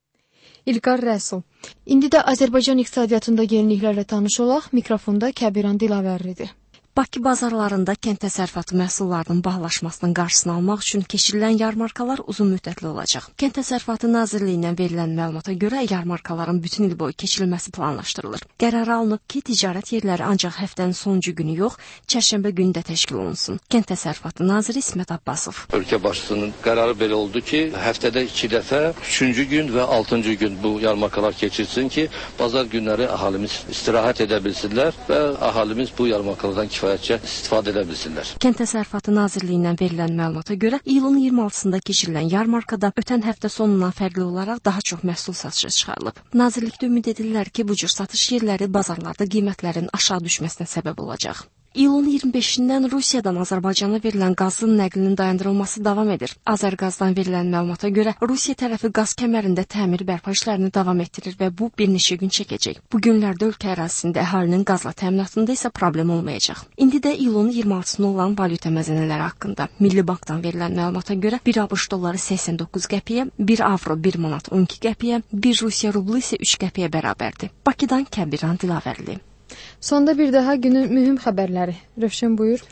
İlqar Rəsul. İndi də Azərbaycan iqtisadiyyatında yeniliklərlə tanış olaq. Mikrofonda Kəbiran Dilavərlidir. Bakı bazarlarında kənd təsərrüfatı məhsullarının bahalaşmasının qarşısını almaq üçün keçirilən yarmarkalar uzun müddətli olacaq. Kənd Təsərrüfatı Nazirliyindən verilən məlumata görə yarmarkaların bütün il boyu keçirilməsi planlaşdırılır. Qərar alınıb ki, ticarət yerləri ancaq həftənin sonuncu günü yox, çərşənbə günü də təşkil olunsun. Kənd Təsərrüfatı Naziri İsmət Abbasov. Ölkə başçısının qərarı belə oldu ki, həftədə 2 dəfə 3-cü gün və 6-cı gün bu yarmarkalar keçirsin ki, bazar günləri əhalimiz istirahət edə bilsinlər və əhalimiz bu yarmarkalardan kifayətcə istifadə edə bilsinlər. Kənd Təsərrüfatı Nazirliyindən verilən məlumata görə iyulun 26-sında keçirilən yarmarkada ötən həftə sonundan fərqli olaraq daha çox məhsul satışa çıxarılıb. Nazirlikdə ümid edirlər ki, bu cür satış yerləri bazarlarda qiymətlərin aşağı düşməsinə səbəb olacaq. İyulun 25-dən Rusiyadan Azərbaycana verilən qazın nəqlinin dayandırılması davam edir. Azərqazdan verilən məlumata görə Rusiya tərəfi qaz kəmərində təmir bərpa işlərini davam etdirir və bu bir neçə gün çəkəcək. Bu günlərdə ölkə ərazisində əhalinin qazla təminatında isə problem olmayacaq. İndi də iyulun 26-sına olan valyuta məzənələri haqqında. Milli Bankdan verilən məlumata görə 1 ABŞ dolları 89 qəpiyə, 1 avro 1 manat 12 qəpiyə, 1 Rusiya rublu isə 3 qəpiyə bərabərdir. Bakıdan Kəbiran Dilavərli. Sonda bir daha günün mühüm xəbərləri. Rövşən buyur.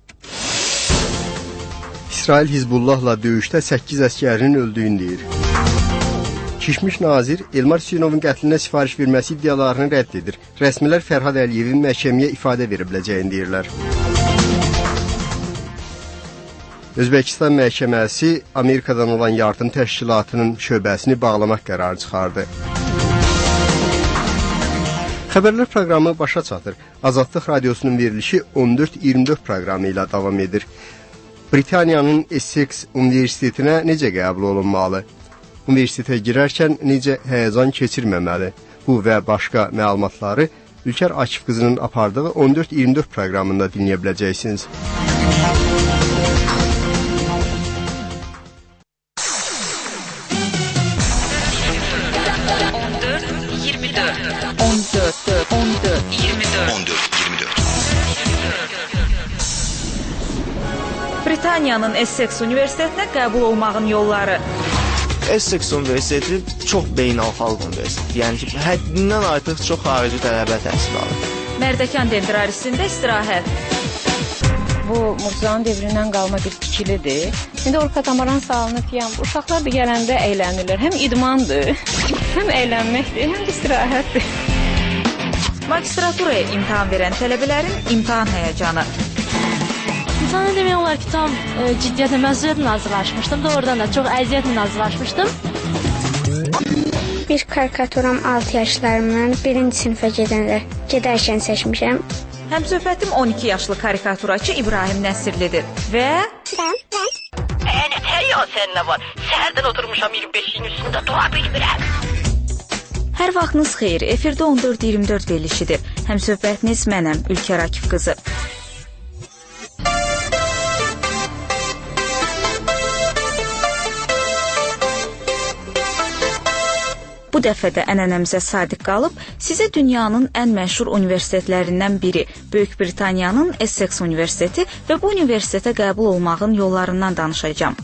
İsrail Hizbullahla döyüşdə 8 əsgərinin öldüyünü deyir. Keçmiş nazir Elmar Hüseynovun qətlinə sifariş verməsi iddialarını rədd edir. Rəsmilər Fərhad Əliyevin məhkəməyə ifadə verə biləcəyini deyirlər. Özbəkistan məhkəməsi Amerikadan olan yardım təşkilatının şöbəsini bağlamaq qərarı çıxardı. Xəbərlər proqramı başa çatır. Azadlıq radiosunun verilişi 14-24 proqramı ilə davam edir. Britaniyanın Essex Universitetinə necə qəbul olunmalı? Universitetə girərkən necə həyəcan keçirməməli? Bu və başqa məlumatları Ülkər Akif qızının apardığı 14-24 proqramında dinləyə biləcəksiniz. Britaniyanın Essex Universitetinə qəbul olmağın yolları. Essex Universiteti çox beynəlxalq universitetdir. Yəni ki, həddindən artıq çox xarici tələbə təhsil alır. Mərdəkan Dendrarisində istirahət. Bu Murzanın devrindən qalma bir tikilidir. İndi o katamaran salınıb, yəni uşaqlar da gələndə əylənirlər. Həm idmandır, həm əylənməkdir, həm də istirahətdir. Magistraturaya imtahan verən tələbələrin imtahan həyəcanı. İnsana demək olar ki, tam ciddiyyətlə məsuliyyətlə hazırlaşmışdım da, oradan da çox əziyyətlə hazırlaşmışdım. Bir karikaturam 6 yaşlarımdan 1-ci sinifə gedərkən seçmişəm. Həmsöhbətim 12 yaşlı karikaturaçı İbrahim Nəsirlidir və... Nətər ya sən nə var? Səhərdən oturmuşam 25-in üstündə dua bilmirəm. Hər vaxtınız xeyir, efirdə 14-24 verilişidir. Həmsöhbətiniz mənəm, Ülkər Akif qızı. Bu dəfə də ənənəmizə sadiq qalıb, sizə dünyanın ən məşhur universitetlərindən biri, Böyük Britaniyanın Essex Universiteti və bu universitetə qəbul olmağın yollarından danışacağam.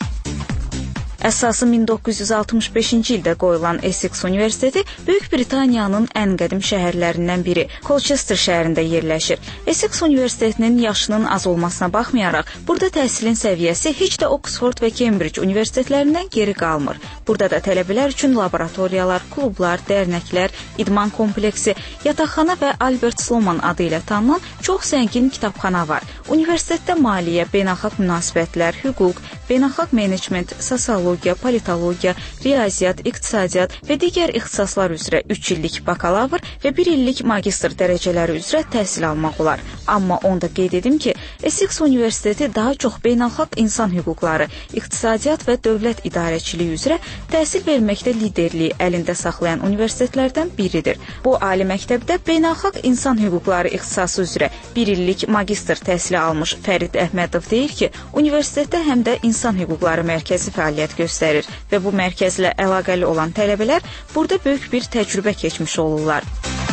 Əsası 1965-ci ildə qoyulan Essex Universiteti Böyük Britaniyanın ən qədim şəhərlərindən biri, Colchester şəhərində yerləşir. Essex Universitetinin yaşının az olmasına baxmayaraq, burada təhsilin səviyyəsi heç də Oxford və Cambridge universitetlərindən geri qalmır. Burada da tələbələr üçün laboratoriyalar, klublar, dərnəklər, idman kompleksi, yataqxana və Albert Sloman adı ilə tanınan çox zəngin kitabxana var. Universitetdə maliyyə, beynəlxalq münasibətlər, hüquq, beynəlxalq menecment, sosiologiya, politologiya, riyaziyyat, iqtisadiyyat və digər ixtisaslar üzrə 3 illik bakalavr və 1 illik magistr dərəcələri üzrə təhsil almaq olar. Amma onda qeyd edim ki, Essex Universiteti daha çox beynəlxalq insan hüquqları, iqtisadiyyat və dövlət idarəçiliyi üzrə təhsil verməkdə liderliyi əlində saxlayan universitetlərdən biridir. Bu ali məktəbdə beynəlxalq insan hüquqları ixtisası üzrə 1 illik magistr təhsili almış Fərid Əhmədov deyir ki, universitetdə həm də İnsan Hüquqları Mərkəzi fəaliyyət göstərir və bu mərkəzlə əlaqəli olan tələbələr burada böyük bir təcrübə keçmiş olurlar.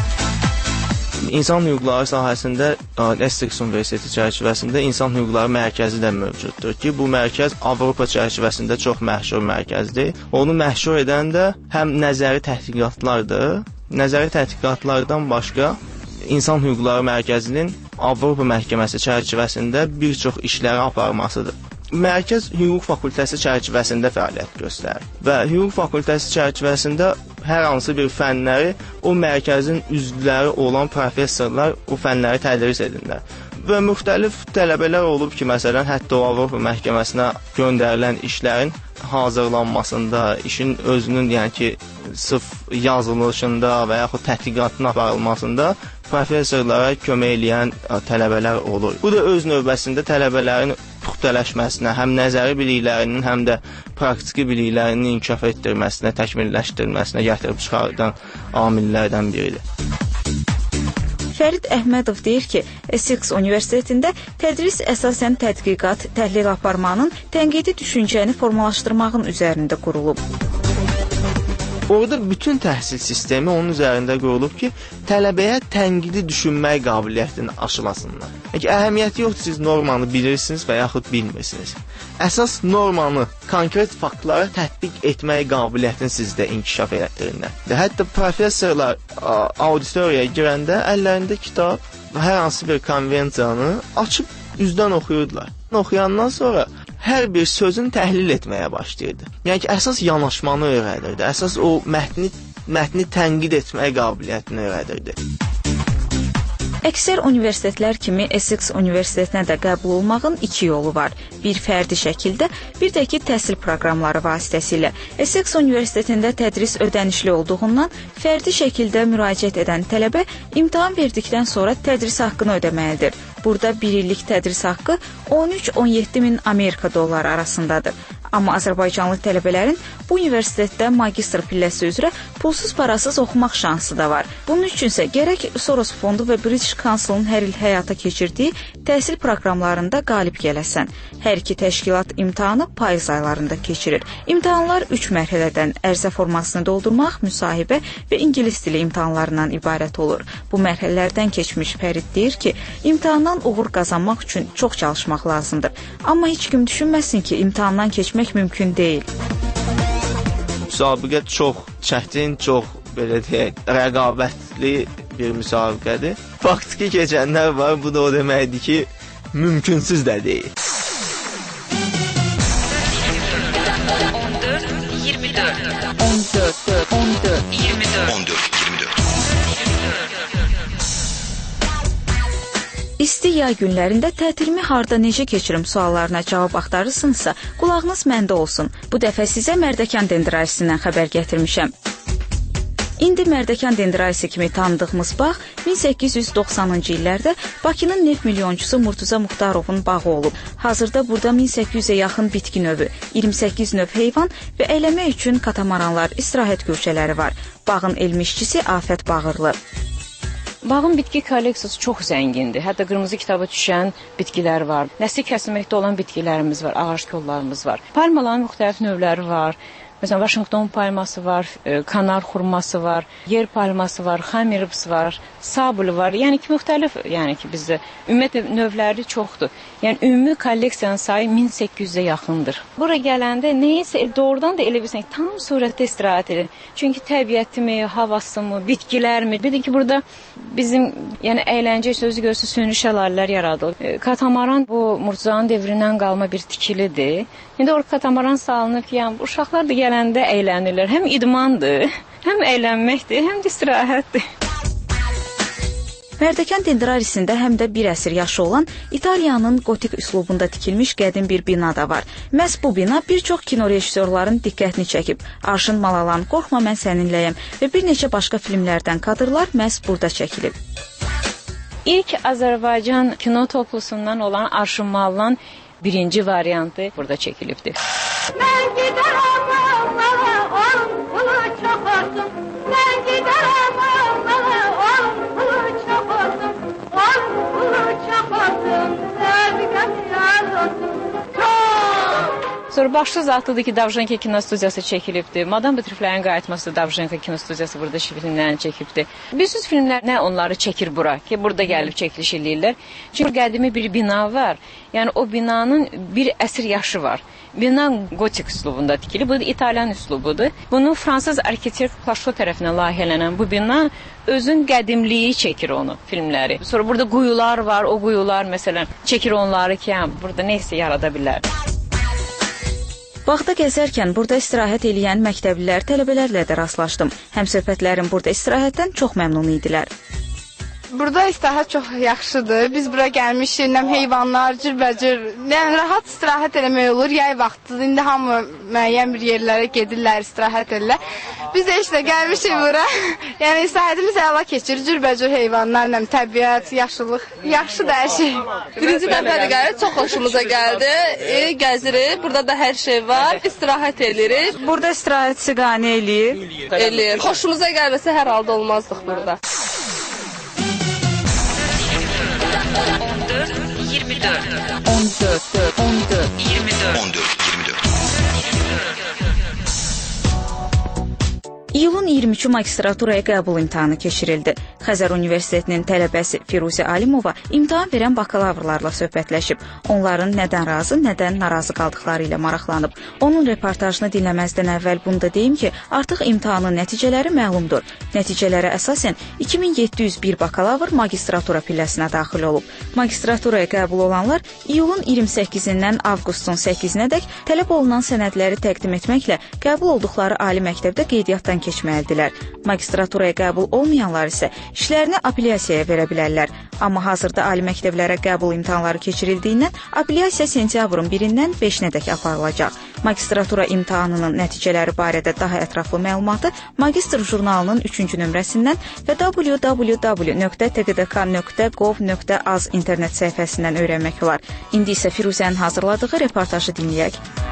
İnsan hüquqları sahəsində Essex Universiteti çərçivəsində İnsan Hüquqları Mərkəzi də mövcuddur ki, bu mərkəz Avropa çərçivəsində çox məşhur mərkəzdir. Onu məşhur edən də həm nəzəri tədqiqatlardır. Nəzəri tədqiqatlardan başqa İnsan Hüquqları Mərkəzinin Avropa Məhkəməsi çərçivəsində bir çox işləri aparmasıdır. Mərkəz hüquq fakültəsi çərçivəsində fəaliyyət göstərir və hüquq fakültəsi çərçivəsində hər hansı bir fənləri o mərkəzin üzvləri olan professorlar o fənləri tədris edirlər. Və müxtəlif tələbələr olub ki, məsələn, hətta o Avropa məhkəməsinə göndərilən işlərin hazırlanmasında, işin özünün, yəni ki, sırf yazılışında və yaxud tədqiqatın aparılmasında professorlara kömək edən tələbələr olur. Bu da öz növbəsində tələbələrin puxtələşməsinə, həm nəzəri biliklərinin, həm də praktiki biliklərinin inkişaf etdirməsinə, təkmilləşdirməsinə gətirib çıxardan amillərdən biridir. Fərid Əhmədov deyir ki, Essex Universitetində tədris əsasən tədqiqat, təhlil aparmanın, tənqidi düşüncəni formalaşdırmağın üzərində qurulub. Orada bütün təhsil sistemi onun üzərində qurulub ki, tələbəyə tənqidi düşünmək qabiliyyətinin aşılasınlar. Əhəmiyyəti yoxdur, siz normanı bilirsiniz və yaxud bilmirsiniz. Əsas normanı, konkret faktlara tətbiq etmək qabiliyyətini sizdə inkişaf etdirirlər. Hətta professorlar auditoriyaya girəndə əllərində kitab və hər hansı bir konvensiyanı açıb üzdən oxuyurdular. Oxuyandan sonra hər bir sözün təhlil etməyə başlayırdı. Yəni ki, əsas yanaşmanı öyrədirdi. Əsas o mətni tənqid etmək qabiliyyətini öyrədirdi. Əksər universitetlər kimi Essex Universitetinə də qəbul olmağın iki yolu var. Bir fərdi şəkildə, bir də ki, təhsil proqramları vasitəsilə. Essex Universitetində tədris ödənişli olduğundan fərdi şəkildə müraciət edən tələbə imtahan verdikdən sonra tədris haqqını ödəməlidir. Burada bir illik tədris haqqı 13-17 min Amerika dolları arasındadır. Amma Azərbaycanlı tələbələrin bu universitetdə magistr pilləsi üzrə pulsuz parasız oxumaq şansı da var. Bunun üçünsə gərək Soros Fondu və British Council'ın hər il həyata keçirdiyi təhsil proqramlarında qalib gələsən. Hər iki təşkilat imtahanı payız aylarında keçirir. İmtahanlar 3 mərhələdən ərizə formasını doldurmaq, müsahibə və ingilis dili imtahanlarından ibarət olur. Bu mərhələlərdən keçmiş Fərid deyir ki, imtahandan uğur qazanmaq üçün çox çalışmaq lazımdır. Amma heç kim düşünməsin ki, imtahandan keçmək mümkün deyil. Müsabiqə çox çətin, çox belə deyək, rəqabətli bir müsabiqədir. Faktiki keçənlər var, bu da o deməkdir ki, mümkünsüz də deyil. 14-24 İsti yay günlərində tətilimi harda necə keçirim suallarına cavab axtarırsınızsa, qulağınız məndə olsun. Bu dəfə sizə Mərdəkan Dendrayisindən xəbər gətirmişəm. İndi Mərdəkan Dendrayisi kimi tanıdığımız bağ 1890-cı illərdə Bakının neft milyonçusu Murtuza Muxtarovun bağı olub. Hazırda burada 1800-ə yaxın bitki növü, 28 növ heyvan və əyləmək üçün katamaranlar, istirahət güşələri var. Bağın elmişçisi Afət Bağırlı. Bağın bitki kolleksiyası çox zəngindir. Hətta qırmızı kitaba düşən bitkilər var. Nəsil kəsilməkdə olan bitkilərimiz var, ağac kollarımız var. Palmaların müxtəlif növləri var. Məsələn, Washington palması var, kanar xurması var, yer palması var, xamiribs var, sabulu var. Yəni ki, müxtəlif, yəni ki, bizdə ümumiyyətlə növləri çoxdur. Yəni ümumi kolleksiyanın sayı 1800-ə yaxındır. Bura gələndə neysə doğrudan da elə bilsən ki, tam surətdə istirahət edir. Çünki təbiətimi, havasımı, bitkilərimi, bir də ki, burada bizim yəni əyləncə sözü görsə süni şəlalələr yaradılıb. Katamaran bu Murtuzanın devrindən qalma bir tikilidir. İndi orada katamaran salınıb ki, yəni uşaqlar da gələndə əylənirlər. Həm idmandır, həm əylənməkdir, həm də istirahətdir. Mərdəkan Dendrarisində həm də bir əsr yaşı olan İtaliyanın gotik üslubunda tikilmiş qədim bir bina da var. Məhz bu bina bir çox kino rejissorların diqqətini çəkib. Arşın Malalan, Qorxma mən səninləyəm və bir neçə başqa filmlərdən kadrlar məhz burada çəkilib. İlk Azərbaycan kino toplusundan olan Arşın Malalan birinci variantı burada çəkilibdir. Mən gedərəm Allah'a, onun pulu çox olsun. Mən gedərəm Allah'a, onun pulu çox olsun. Onun pulu çox olsun, səbqət yar olsun. Sonra başsız atlıdır ki, Davjanka kino studiyası çəkilibdir. Madam Bütriflərin qayıtması Davjanka kino studiyası burada filmlərini çəkibdir. Bilirsiniz filmlər nə onları çəkir bura ki, burada gəlib çəkiliş eləyirlər. Çünki qədimi bir bina var. Yəni o binanın bir əsr yaşı var. Bina gotik üslubunda tikili. Bu da İtalyan üslubudur. Bunu Fransız arxitekt Plaşo tərəfindən layihələnən bu bina özün qədimliyi çəkir onu filmləri. Sonra burada quyular var. O quyular məsələn çəkir onları ki, burada neysə yarada bilər. Bağda gəzərkən burada istirahət eləyən məktəblilər, tələbələrlə də rastlaşdım. Həmsöhbətlərim burada istirahətdən çox məmnun idilər. Burada istirahət çox yaxşıdır. Biz bura gəlmişik, heyvanlar, cürbəcür. Yəni rahat istirahət eləmək olur. Yay vaxtıdır. İndi hamı müəyyən bir yerlərə gedirlər, istirahət edirlər. Biz də işte gəlmişik bura. Yəni istirahətimiz əla keçir. Cürbəcür heyvanlar, təbiət, yaşıllıq. Yaxşıdır hər şey. Birinci dəfədir gəlir, çox xoşumuza gəldi. Gəzirik. Burada da hər şey var. İstirahət edirik. Burada istirahət siğanə eləyir. Eləyir. Xoşumuza gəlməsə hər halda olmazdıq burada. İyulun 23-ü magistraturaya qəbul imtahanı keçirildi. Xəzər Universitetinin tələbəsi Firuzə Alimova imtahan verən bakalavrlarla söhbətləşib. Onların nədən razı, nədən narazı qaldıqları ilə maraqlanıb. Onun reportajını dinləməzdən əvvəl bunu da deyim ki, artıq imtahanın nəticələri məlumdur. Nəticələrə əsasən 2701 bakalavr magistratura pilləsinə daxil olub. Magistraturaya qəbul olanlar iyulun 28-dən avqustun 8-nədək tələb olunan sənədləri təqdim etməklə qəbul olduqları ali məktəbdə qeydiyyatdan keçməlidirlər. Magistraturaya qəbul olmayanlar isə işlərini apellyasiyaya verə bilərlər. Amma hazırda ali məktəblərə qəbul imtahanları keçirildiyindən apellyasiya sentyabrın 1-dən 5-nədək aparılacaq. Magistratura imtahanının nəticələri barədə daha ətraflı məlumatı Magistr jurnalının 3-cü nömrəsindən və www.tqdk.gov.az internet səhifəsindən öyrənmək olar. İndi isə Firuzənin hazırladığı reportajı dinləyək.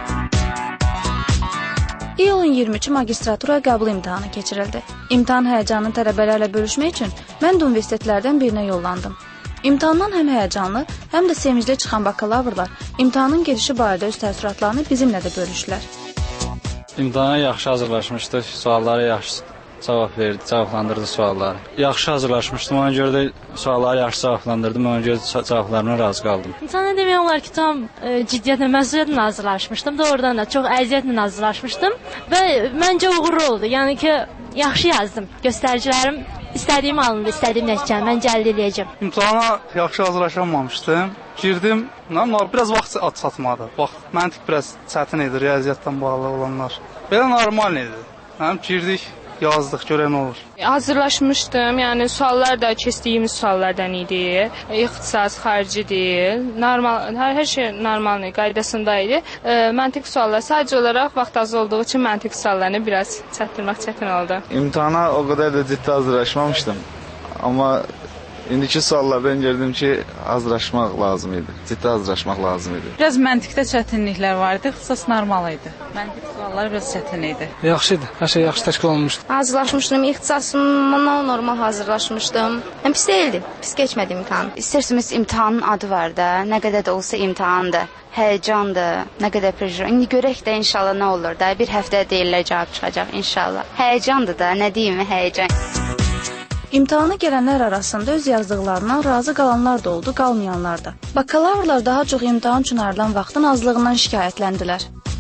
İyulun 23-ü magistratura qəbul imtahanı keçirildi. İmtahan həyəcanını tələbələrlə bölüşmək üçün mən də universitetlərdən birinə yollandım. İmtahandan həm həyəcanlı, həm də sevincli çıxan bakalavrlar imtahanın gedişi barədə öz təəssüratlarını bizimlə də bölüşdülər. İmtahana yaxşı hazırlaşmışdıq, suallara yaxşı cavablandırdı sualları. Yaxşı hazırlaşmışdım, ona görə də sualları yaxşı cavablandırdım, ona görə cavablarına razı qaldım. İnsana demək olar ki, tam ciddiyyətlə, məsuliyyətlə hazırlaşmışdım. Doğrudan da çox əziyyətlə hazırlaşmışdım və məncə uğurlu oldu. Yəni ki, yaxşı yazdım. Göstəricilərim istədiyim alındı, istədiyim nəticəni məncə əldə edəcəm. İmtahana yaxşı hazırlaşamamışdım. Girdim, biraz vaxt çatmadı. Bax, məntiq biraz çətin idi, riyaziyyatdan bağlı olanlar. Belə normal idi. Girdik, yazdıq, görən olur. Hazırlaşmışdım, yəni suallar da keçdiyimiz suallardan idi. İxtisas, xarici deyil. Normal, hər şey normal qaydasında idi. Məntiq suallar sadəcə olaraq vaxt az olduğu üçün məntiq suallarını biraz çatdırmaq çətin oldu. İmtahana o qədər də ciddi hazırlaşmamışdım. Amma indiki suallardan gördüm ki, hazırlaşmaq lazım idi. Ciddi hazırlaşmaq lazım idi. Biraz məntiqdə çətinliklər var idi, ixtisas normal idi. Məntiq suallar biraz çətin idi. Yaxşı idi, hər şey yaxşı təşkil olunmuşdu. Hazırlaşmışdım, ixtisasımdan normal hazırlaşmışdım. Pis deyildi, pis keçmədi imtahan. İstərsiniz imtahanın adı var da, nə qədər də olsa imtahandır. Həyəcandır, nə qədər pressure. İndi görək də inşallah nə olur da, bir həftə deyirlər cavab çıxacaq inşallah. Həyəcandır da, nə deyim, həyəcan. İmtahana gələnlər arasında öz yazdıqlarından razı qalanlar da oldu, qalmayanlar da. Bakalavrlar daha çox imtahan üçün ayrılan vaxtın azlığından şikayətləndilər.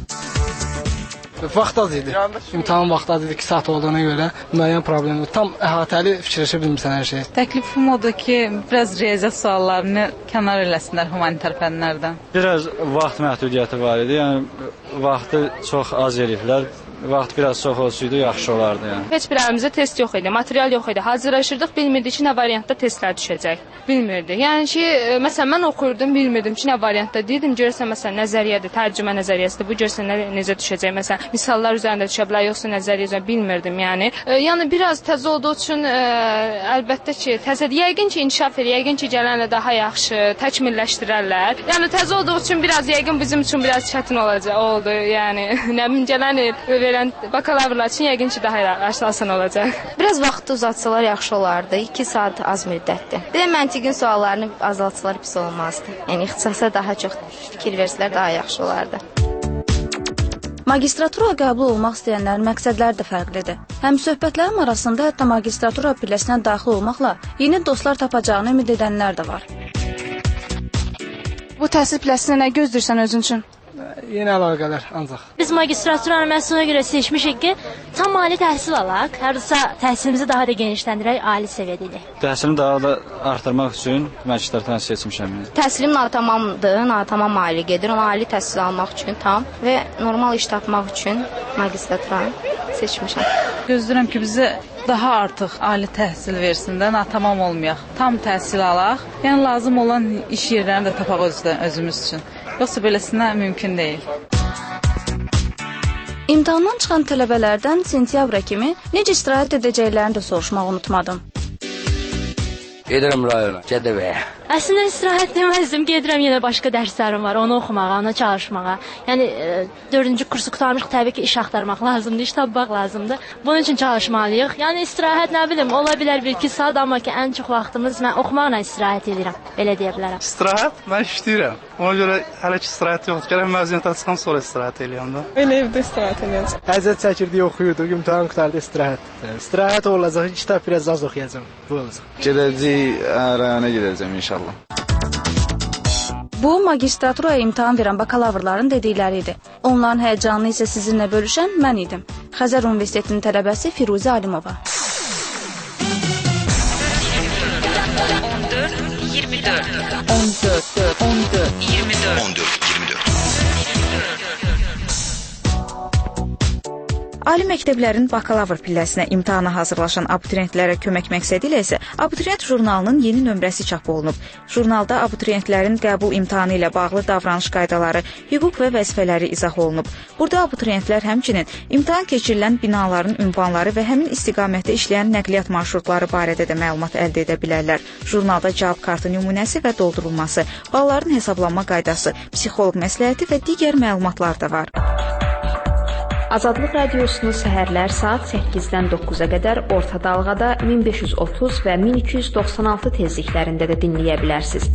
Vaxt az idi. İmtahan vaxtı az idi, 2 saat olduğuna görə müəyyən problem var. Tam əhatəli fikirləşə bilmirsən hər şeyi. Təklifim odur ki, biraz riyaziyyat suallarını kənar eləsinlər humanitar fənlərdən. Biraz vaxt məhdudiyyəti var idi, yəni vaxtı çox az eləyiblər. Vaxt biraz çox olsaydı yaxşı olardı yəni. Heç bir əlimizdə test yox idi, material yox idi. Hazırlaşırdıq, bilmirdik ki, nə variantda testlər düşəcək. Bilmirdik. Yəni ki, məsələn mən oxuyurdum, bilmirdim ki, nə variantda deyirdim. Görürsən məsələn nəzəriyyədir, tərcümə nəzəriyyəsidir. Bu görürsən necə düşəcək. Məsələn, misallar üzərində düşə bilər, yoxsa nəzəriyyə üzərində bilmirdim yəni. Yəni biraz təzə olduğu üçün əlbəttə ki, təzədir. Yəqin ki, inkişaf edir, yəqin ki, gələnlə daha yaxşı təkmilləşdirərlər. Yəni təzə olduğu üçün biraz yəqin bizim üçün biraz çətin oldu. Yəni nə bilim gələn verən bakalavrlar üçün yəqin ki, daha asan olacaq. Biraz vaxtı uzatsalar yaxşı olardı. 2 saat az müddətdir. Bir də məntiqin suallarını azaltsalar pis olmazdı. Yəni ixtisasa daha çox fikir versələr daha yaxşı olardı. Magistratura qəbul olmaq istəyənlərin məqsədləri də fərqlidir. Həm söhbətlərim arasında hətta magistratura pilləsinə daxil olmaqla yeni dostlar tapacağını ümid edənlər də var. Bu təhsil pilləsinə nə gözləyirsən özün üçün? Yeni əlaqələr ancaq. Biz magistraturanı məhsuna görə seçmişik ki, tam ali təhsil alaq, hardasa təhsilimizi daha da genişləndirək ali səviyyədə. Təhsilimi daha da artırmaq üçün magistraturanı seçmişəm. Təhsilim natamamdır, natamam ali gedir. Ona ali təhsil almaq üçün tam və normal iş tapmaq üçün magistraturanı seçmişəm. Gözləyirəm ki, bizə daha artıq ali təhsil versin də, natamam olmayaq. Tam təhsil alaq, yəni lazım olan iş yerlərini də tapaq özümüz üçün. Yoxsa beləsinə mümkün deyil. İmtahandan çıxan tələbələrdən sentyabra kimi necə istirahət edəcəklərini də soruşmaq unutmadım. Gedirəm rayona, Gədəbəyə. Əslində istirahət deməzdim, gedirəm yenə başqa dərslərim var, onu oxumağa, ona çalışmağa. Yəni 4-cü kursu qurtarmışıq, təbii ki, iş axtarmaq lazımdır, iş tapmaq lazımdır. Bunun üçün çalışmalıyıq. Yəni istirahət nə bilim, ola bilər 1-2 saat, amma ki, ən çox vaxtımız mən oxumaqla istirahət edirəm, belə deyə bilərəm. İstirahət mən işləyirəm. Ona görə hələ ki istirahət yoxdur. Gələn məzuniyyətə çıxam sonra istirahət eləyəm də. Elə evdə istirahət eləyəcəm. Əziyyət çəkirdik, oxuyurduq, imtahan qurtardı istirahət. İstirahət olacaq, kitab biraz az oxuyacağam. Bu olacaq. Gedəcək rayona gedəcəm inşallah. Bu, magistraturaya imtahan verən bakalavrların dedikləri idi. Onların həyəcanını isə sizinlə bölüşən mən idim. Xəzər Universitetinin tələbəsi Firuzə Alimova. 14-24 Ali məktəblərin bakalavr pilləsinə imtahana hazırlaşan abituriyentlərə kömək məqsədi ilə isə Abituriyent jurnalının yeni nömrəsi çap olunub. Jurnalda abituriyentlərin qəbul imtahanı ilə bağlı davranış qaydaları, hüquq və vəzifələri izah olunub. Burada abituriyentlər həmçinin imtahan keçirilən binaların ünvanları və həmin istiqamətdə işləyən nəqliyyat marşrutları barədə də məlumat əldə edə bilərlər. Jurnalda cavab kartı nümunəsi və doldurulması, balların hesablanma qaydası, psixoloq məsləhəti və digər məlumatlar da var. Azadlıq radiosunu səhərlər saat 8-dən 9-a qədər orta dalğada 1530 və 1296 tezliklərində də dinləyə bilərsiniz.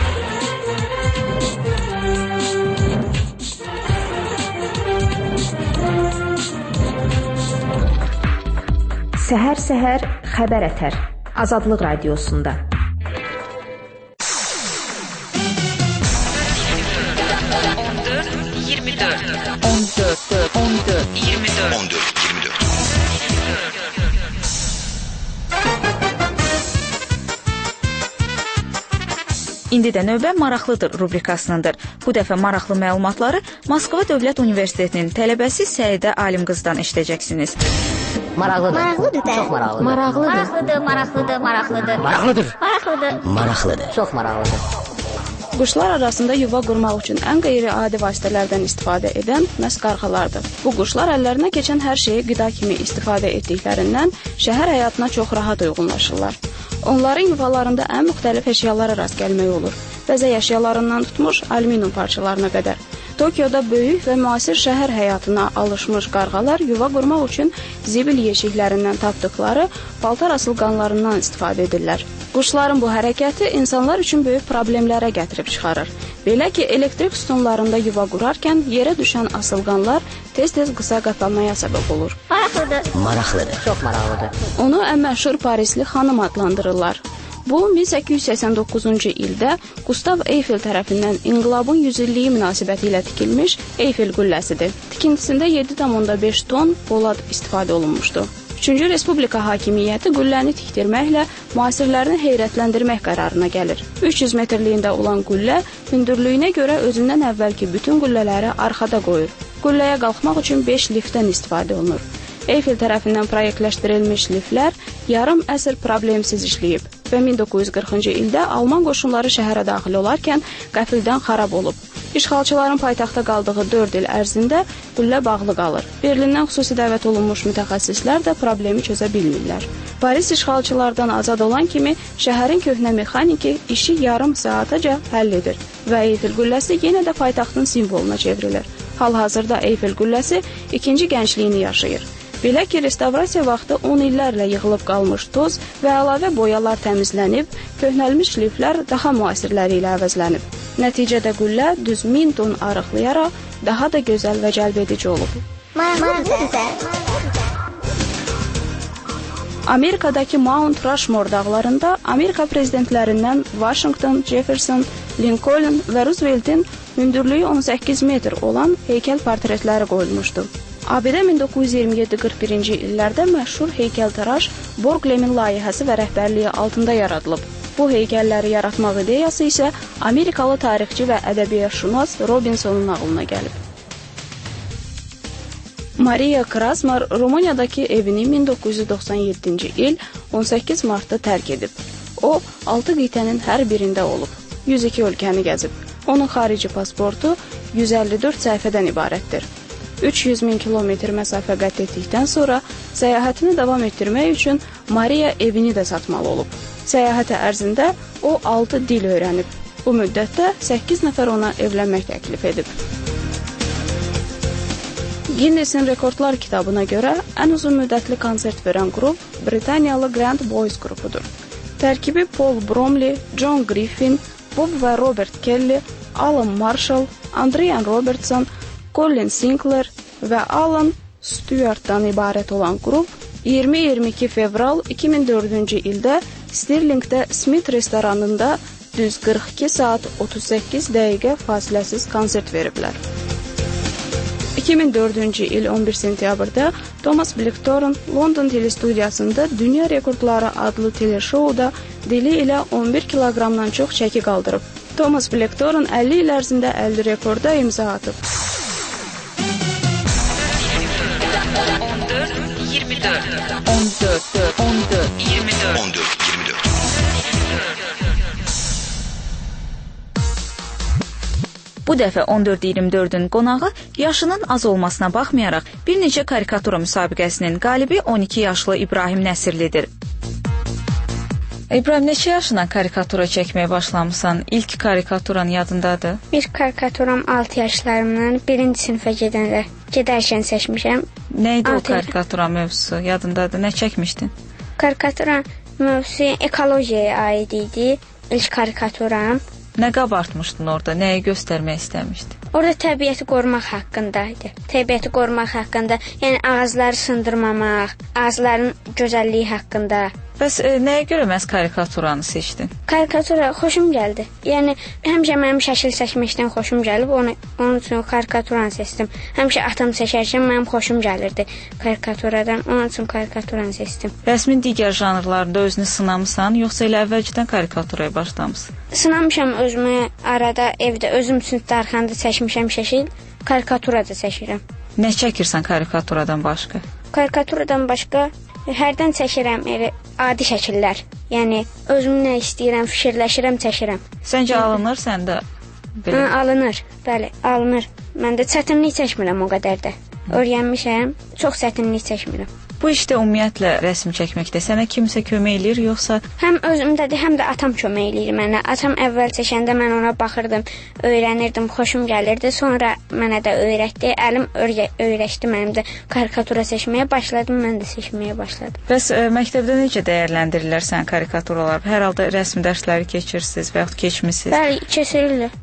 Səhər xəbər ətər. Azadlıq radiosunda. İndi də növbə maraqlıdır rubrikasınındır. Bu dəfə maraqlı məlumatları Moskva Dövlət Universitetinin tələbəsi Səidə Alimqızdan eşidəcəksiniz. Maraqlıdır. Maraqlıdır da. Çox maraqlıdır. Maraqlıdır. Çox maraqlıdır. Quşlar arasında yuva qurmaq üçün ən qeyri-adi vasitələrdən istifadə edən məhz qarğalardır. Bu quşlar əllərinə keçən hər şeyi qida kimi istifadə etdiklərindən şəhər həyatına çox rahat uyğunlaşırlar. Onların yuvalarında ən müxtəlif əşyalara rast gəlmək olur. Bəzək əşyalarından tutmuş alüminium parçalarına qədər. Tokyoda böyük və müasir şəhər həyatına alışmış qarğalar yuva qurmaq üçün zibil yeşiklərindən tapdıqları paltar asılqanlarından istifadə edirlər. Quşların bu hərəkəti insanlar üçün böyük problemlərə gətirib çıxarır. Belə ki, elektrik sütunlarında yuva qurarkən yerə düşən asılqanlar tez-tez qısa qapanmaya səbəb olur. Maraqlıdır. Çox maraqlıdır. Onu ən məşhur Parisli xanım adlandırırlar. Bu, 1889-cu ildə Gustav Eiffel tərəfindən inqilabın 100 illiyi münasibəti ilə tikilmiş Eiffel qülləsidir. Tikintisində 7,5 ton polad istifadə olunmuşdu. 3-cü Respublika hakimiyyəti qülləni tikdirməklə müasirlərini heyrətləndirmək qərarına gəlir. 300 metrliyində olan qüllə hündürlüyünə görə özündən əvvəlki bütün qüllələri arxada qoyur. Qülləyə qalxmaq üçün 5 liftdən istifadə olunur. Eiffel tərəfindən proyektləşdirilmiş liftlər yarım əsr problemsiz işləyib və 1940-cı ildə Alman qoşunları şəhərə daxil olarkən qəfildən xarab olub. İşğalçıların paytaxtda qaldığı 4 il ərzində qüllə bağlı qalır. Berlindən xüsusi dəvət olunmuş mütəxəssislər də problemi çözə bilmirlər. Paris işğalçılardan azad olan kimi şəhərin köhnə mexaniki işi yarım saataca həll edir və Eiffel qülləsi yenə də paytaxtın simvoluna çevrilir. Hal-hazırda Eiffel qülləsi ikinci gəncliyini yaşayır. Belə ki, restavrasiya vaxtı 10 illərlə yığılıb qalmış toz və əlavə boyalar təmizlənib, köhnəlmiş liflər daha müasirləri ilə əvəzlənib. Nəticədə qüllə düz 1000 ton arıqlayaraq daha da gözəl və cəlbedici olub. Amerikadakı Mount Rushmore dağlarında Amerika prezidentlərindən Washington, Jefferson, Lincoln və Roosevelt'in hündürlüyü 18 metr olan heykəl portretləri qoyulmuşdu. ABD 1927-41-ci illərdə məşhur heykəltaraş Borglemin layihəsi və rəhbərliyi altında yaradılıb. Bu heykəlləri yaratmaq ideyası isə Amerikalı tarixçi və ədəbiyyatşünas Robinsonun ağlına gəlib. Maria Krasmar Rumuniyadakı evini 1997-ci il 18 martda tərk edib. O, 6 qitənin hər birində olub. 102 ölkəni gəzib. Onun xarici pasportu 154 səhifədən ibarətdir. 300.000 kilometr məsafə qət etdikdən sonra səyahətini davam etdirmək üçün Maria evini də satmalı olub. Səyahət ərzində o 6 dil öyrənib. Bu müddətdə 8 nəfər ona evlənmək təklif edib. Guinnessin rekordlar kitabına görə ən uzun müddətli konsert verən qrup Britaniyalı Grand Boys qrupudur. Tərkibi Paul Bromley, John Griffin, Bob və Robert Kelly, Alan Marshall, Adrian Robertson, Colin Sinclair və Alan Stewart'dan ibarət olan qrup 20-22 fevral 2004-cü ildə Stirlingdə Smith restoranında düz 42 saat 38 dəqiqə fasiləsiz konsert veriblər. 2004-cü il 11 sentyabrda Thomas Blackthorne London telestudiyasında Dünya Rekordları adlı teleshouda dili ilə 11 kiloqramdan çox çəki qaldırıb. Thomas Blackthorne 50 il ərzində 50 rekorda imza atıb. 14-24 Bu dəfə 14-24-ün qonağı yaşının az olmasına baxmayaraq bir neçə karikatura müsabiqəsinin qalibi 12 yaşlı İbrahim Nəsirlidir. İbrahim, neçə yaşından karikatura çəkməyə başlamısan? İlk karikaturan yadındadır? Bir karikaturam 6 yaşlarımdan 1-ci sinifə gedərkən seçmişəm. Nə idi o karikatura mövzusu? Yadındadır? Nə çəkmişdin? Karikatura mövzusu ekologiyaya aid idi. İlk karikaturam. Nə qabartmışdın orada? Nəyi göstərmək istəmişdin? Orada təbiəti qorumaq haqqında idi. Təbiəti qorumaq haqqında, yəni ağacları sındırmamaq, ağacların gözəlliyi haqqında. Bəs nəyə görə məhz karikaturanı seçdin? Karikatura xoşum gəldi. Yəni həmişə mənim şəkil çəkməkdən xoşum gəlib, onun üçün karikaturanı seçdim. Həmişə atam seçərkən mənim xoşum gəlirdi karikaturadan, onun üçün karikaturanı seçdim. Rəsmin digər janrlarında özünü sınamısan, yoxsa elə əvvəlcədən karikaturaya başlamısan? Sınamışam özümü arada evdə, özüm üçün darxanda çəkmişəm şəkil, karikatura da çəkirəm. Nə çəkirsən karikaturadan başqa? Karikaturadan başqa hərdən çəkirəm elə adi şəkillər. Yəni özüm nə istəyirəm, fikirləşirəm, çəkirəm. Səncə alınır səndə? Belə? Alınır. Bəli, alınır. Mən də çətinlik çəkmirəm o qədər də. Öyrənmişəm, çox çətinlik çəkmirəm. Bu işdə ümumiyyətlə rəsm çəkməkdə sənə kimsə kömək eləyir, yoxsa? Həm özümdədir, həm də atam kömək eləyir mənə. Atam əvvəl çəkəndə mən ona baxırdım, öyrənirdim, xoşum gəlirdi. Sonra mənə də öyrətdi, əlim öyrəşdi mənim də. Karikatura seçməyə başladım, mən də seçməyə başladım. Bəs məktəbdə necə dəyərləndirirlər sən karikaturalar? Hər halda rəsm dərsləri keçirsiniz və yaxud keçmisiniz? Bəli, keçirilir.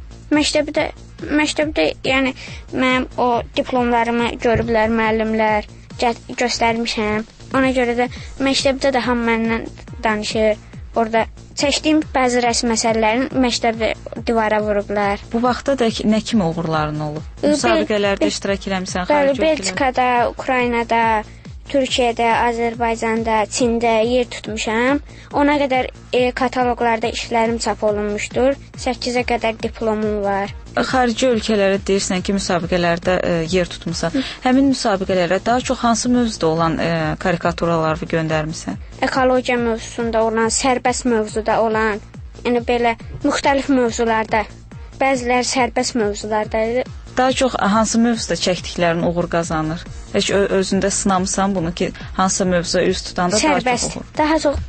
Məktəbdə yəni mənim o diplomlarımı görüblər müəllimlər, göstərmişəm. Ona görə də məktəbdə də hamı məndən danışır. Orada çəkdiyim bəzi rəsm əsərlərini məktəbdə divara vurublar. Bu vaxtadək nə kimi uğurların olub? Müsabiqələrdə iştirak eləmisən, xarici ölkələrdə? Belçikada, Ukraynada, Türkiyədə, Azərbaycanda, Çində yer tutmuşam. Ona qədər kataloqlarda işlərim çap olunmuşdur. 8-ə qədər diplomum var. Xarici ölkələrə deyirsən ki, müsabiqələrdə yer tutmusan. Həmin müsabiqələrə daha çox hansı mövzuda olan karikaturaları göndərmisən? Ekologiya mövzusunda olan, sərbəst mövzuda olan, yəni belə müxtəlif mövzularda. Bəziləri sərbəst mövzularda. Daha çox hansı mövzuda çəkdiklərin uğur qazanır? Heç özündə sınamısan bunu ki, hansı mövzuya üz tutanda sərbəst. Daha çox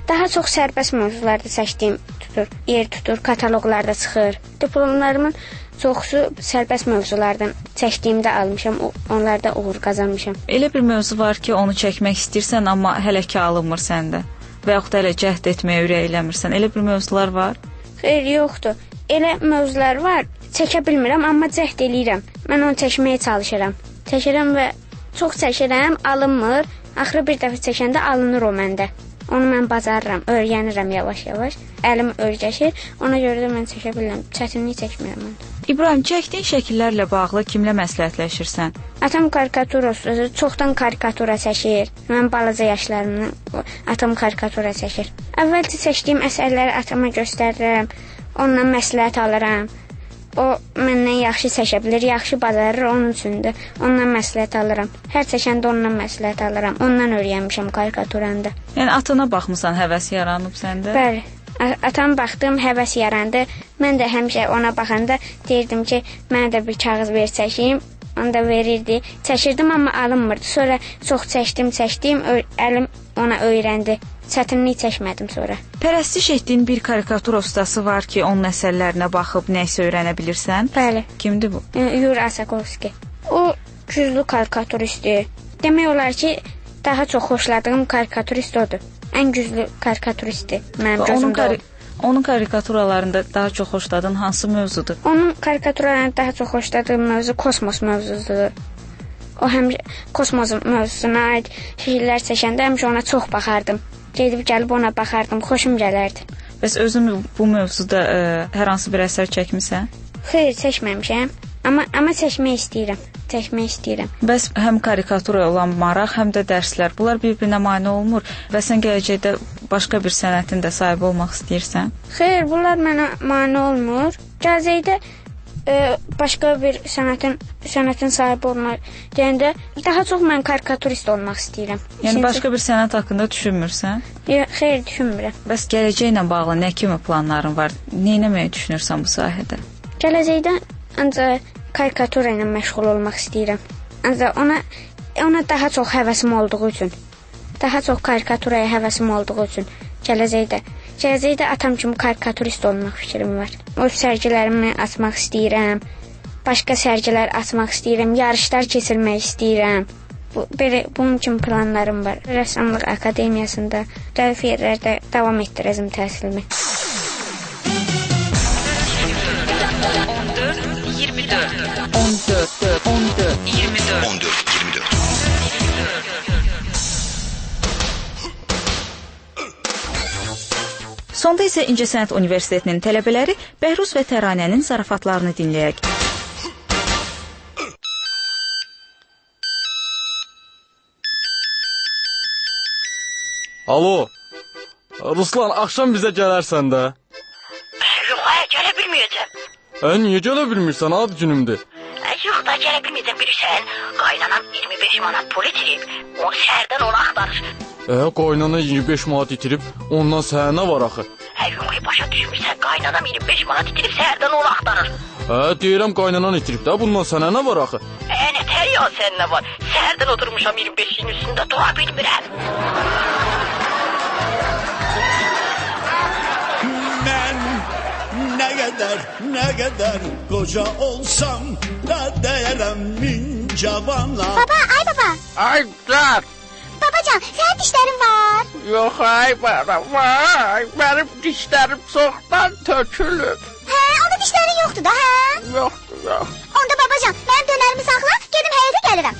sərbəst mövzularda çəkdiyim yer tutur, kataloqlarda çıxır. Diplomlarımın çoxusu sərbəst mövzulardan çəkdiyimdə almışam, onlarda uğur qazanmışam. Elə bir mövzu var ki, onu çəkmək istəyirsən, amma hələ ki alınmır səndə və yaxud da elə cəhd etməyə ürəkləmirsən. Elə bir mövzular var? Xeyr, yoxdur. Elə mövzular var, çəkə bilmirəm, amma cəhd eləyirəm. Mən onu çəkməyə çalışıram. Çəkirəm və çox çəkirəm, alınmır. Axırı bir dəfə çəkəndə alınır o məndə. Onu mən bacarıram, öyrənirəm yavaş-yavaş. Əlim öyrəşir, ona görə də mən çəkə bilirəm. Çətinlik çəkmirəm mən. İbrahim, çəkdiyin şəkillərlə bağlı kimlə məsləhətləşirsən? Atam karikatura ustası, çoxdan karikatura çəkir. Mən balaca yaşlarımdan atam karikatura çəkir. Əvvəlcə çəkdiyim əsərləri atama göstərirəm. Ondan məsləhət alıram. O məndən yaxşı çəkə bilir, yaxşı bacarır, onun üçün də ondan məsləhət alıram. Hər çəkəndə ondan məsləhət alıram. Ondan öyrənmişəm karikaturanda. Yəni atana baxmısan, həvəs yaranıb səndə? Bəli. Atam baxdım, həvəs yarandı. Mən də həmişə ona baxanda deyirdim ki, mənə də bir kağız ver çəkeyim. onda verirdi. Çəkirdim, amma alınmırdı. Sonra çox çəkdim, əlim ona öyrəndi. Çətinlik çəkmədim sonra. Pərəstiş etdiyin bir karikatur ustası var ki, onun əsərlərinə baxıb nəsə öyrənə bilirsən? Bəli. Kimdir bu? Yuri Asakovski. O güclü karikaturistdir. Demək olar ki, daha çox xoşladığım karikaturist odur. Ən güclü karikaturistdir mənim gözümdə. Onun karikaturalarında daha çox xoşladığın hansı mövzudur? Onun karikaturalarında daha çox xoşladığım mövzu kosmos mövzusudur. O həm kosmos mövzusuna aid şəkillər çəkəndə həmişə ona çox baxardım. Gedib gəlib ona baxardım, xoşum gələrdi. Bəs özün bu mövzuda hər hansı bir əsər çəkmisən? Xeyr, çəkməmişəm. Amma çəkmək istəyirəm. Bəs həm karikaturaya olan maraq, həm də dərslər, bunlar bir-birinə mane olmur və sən gələcəkdə başqa bir sənətin də sahibi olmaq istəyirsən? Xeyr, bunlar mənə mane olmur. Gələcəkdə başqa bir sənətin sahibi olmaq deyəndə daha çox mən karikaturist olmaq istəyirəm. Yəni başqa bir sənət haqqında düşünmürsən? Yox, xeyr, düşünmürəm. Bəs gələcəklə bağlı nə kimi planların var? Nə etməyi düşünürsən bu sahədə? Gələcəkdə ancaq karikatura ilə məşğul olmaq istəyirəm. Ancaq ona daha çox həvəsim olduğu üçün, daha çox karikaturaya həvəsim olduğu üçün gələcəkdə atam kimi karikaturist olmaq fikrim var. Öz sərgilərimi açmaq istəyirəm. Başqa sərgilər açmaq istəyirəm. Yarışlar keçirmək istəyirəm. Bunun kimi planlarım var. Rəssamlıq akademiyasında müxtəlif yerlərdə davam etdirəcəm təhsilimi. 14-24 Sonda isə İncəsənət Universitetinin tələbələri Bəhruz və Təranənin zarafatlarını dinləyək. Alo, Ruslan, axşam bizə gələrsən də? Yox, gələ bilməyəcəm. Niyə gələ bilmirsən, ad günümdür? Yox da, gələ bilməyəcəm, bilirsən. Qaynanan 25 manat pul itirib, onu səhərdən onu axtarır. Qaynana 25 manat itirib, ondan səhər nə var axı? Yox, başa düşmürsən, qaynanam 25 manat itirib, səhərdən onu axtarır. Deyirəm, qaynanan itirib də, bundan sənə nə var axı? Nətər ya, sən nə var? Səhərdən oturmuşam 25-in üstündə, doğa bilmirəm. Ne kadar koca olsam da değerem min cavana. Baba, ay baba. Ay Zat. Babacan, senin dişlerin var. Yok ay bana var. Benim dişlerim çoktan tökülüp. Onda dişlerin yoktu da ha? Yoktu, yok. Onda babacan, benim dönerimi sakla, gelim heyete gelirim.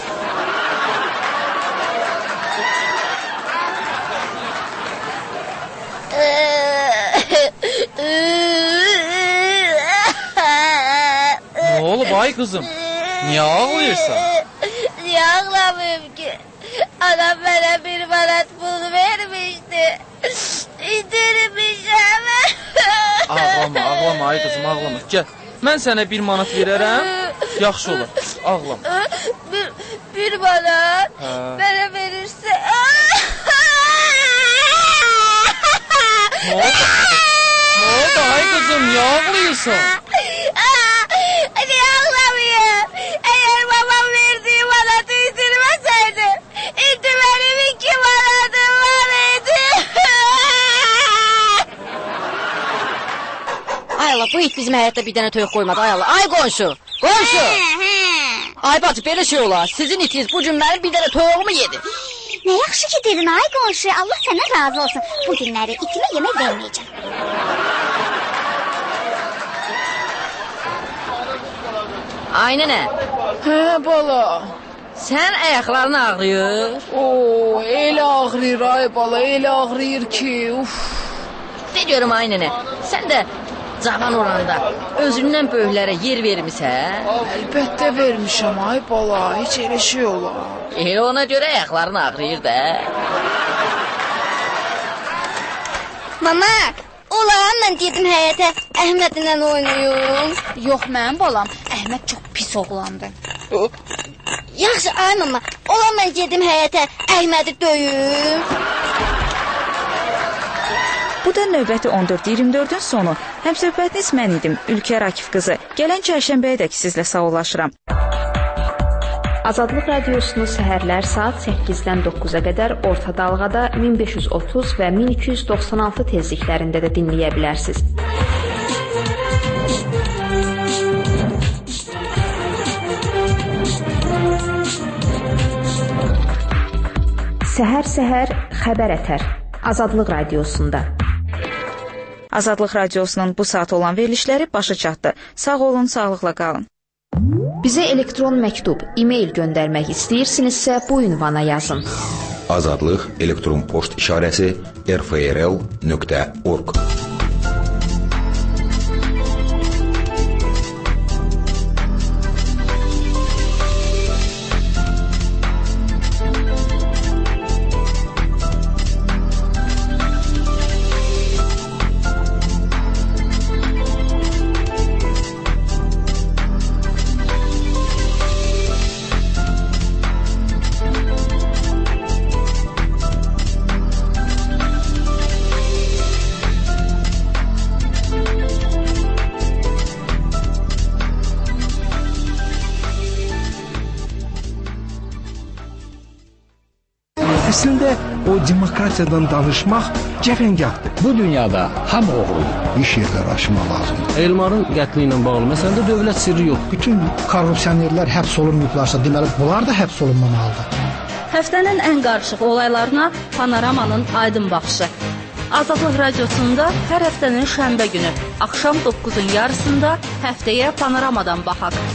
Ne oldu bay kızım? Niye ağlıyorsun? Niye ağlamıyorum ki? Adam bana 1 manat pul vermişti. İndirmişim. Ağlama ay kızım, ağlama. Gel, ben sana 1 manat verərəm. Yaxşı olur, ağlama. 1 manat? Bana verirse... Ne oldu ay kızım, niye ağlıyorsun? Niye ağlamıyorum? Eğer babam verdiği manatı itirmeseydi, indi benim 2 manatım var idi. Ay Allah, bu it bizim həyətdə bir dənə toyuq qoymadı, ay Allah. Ay qonşu, qonşu. Ay bacı, belə şey olar. Sizin itiniz bu gün mənim bir dənə toyuğumu yedi. Ne yaxşı ki dedin ay qonşu, Allah senden razı olsun. Bu günləri itime yemek vermeyeceğim. Ay nənə. Bala. Sən ayaqların ağrıyır. Elə ağrıyır ay bala, elə ağrıyır ki. De görüm ay nənə, sən də cavan olanda özündən böyüklərə yer vermisən? Əlbəttə vermişəm ay bala, heç elə şey olar. Elə ona görə ayaqların ağrıyır da. Mama, olar mən dedim həyətə Əhmədlə oynayım. Yox mənim balam, Əhməd çox pis oğlandı. Yaxşı ay mama, olar mən dedim həyətə Əhmədi döyüm. Bu da növbəti 14-24-ün sonu. Həmsöhbətiniz mən idim, Ülkər Akif qızı. Gələn çərşənbəyə dək sizlə sağollaşıram. Azadlıq Radiosunu səhərlər saat 8-dən 9-a qədər orta dalğada 1530 və 1296 tezliklərində də dinləyə bilərsiniz. Səhər-səhər xəbər ətər Azadlıq Radiosunda. Azadlıq Radiosunun bu saat olan verilişləri başa çatdı. Sağ olun, sağlıqla qalın. Bizə elektron məktub, e-mail göndərmək istəyirsinizsə bu ünvana yazın. Azadlıq elektron poçt işarəsi rfrl.org. Əslində o demokratiyadan danışmaq cəfəngahdır. Bu dünyada hamı oğrudur. İş yerləri açmaq lazımdır. Elmarın qətli ilə bağlı məsələdə dövlət sirri yox. Bütün korrupsionerlər həbs olunmayıblarsa, deməli bunlar da həbs olunmamalıdır. Həftənin ən qarışıq olaylarına Panoramanın aydın baxışı. Azadlıq Radiosunda hər həftənin şənbə günü axşam 9-un yarısında həftəyə Panoramadan baxaq.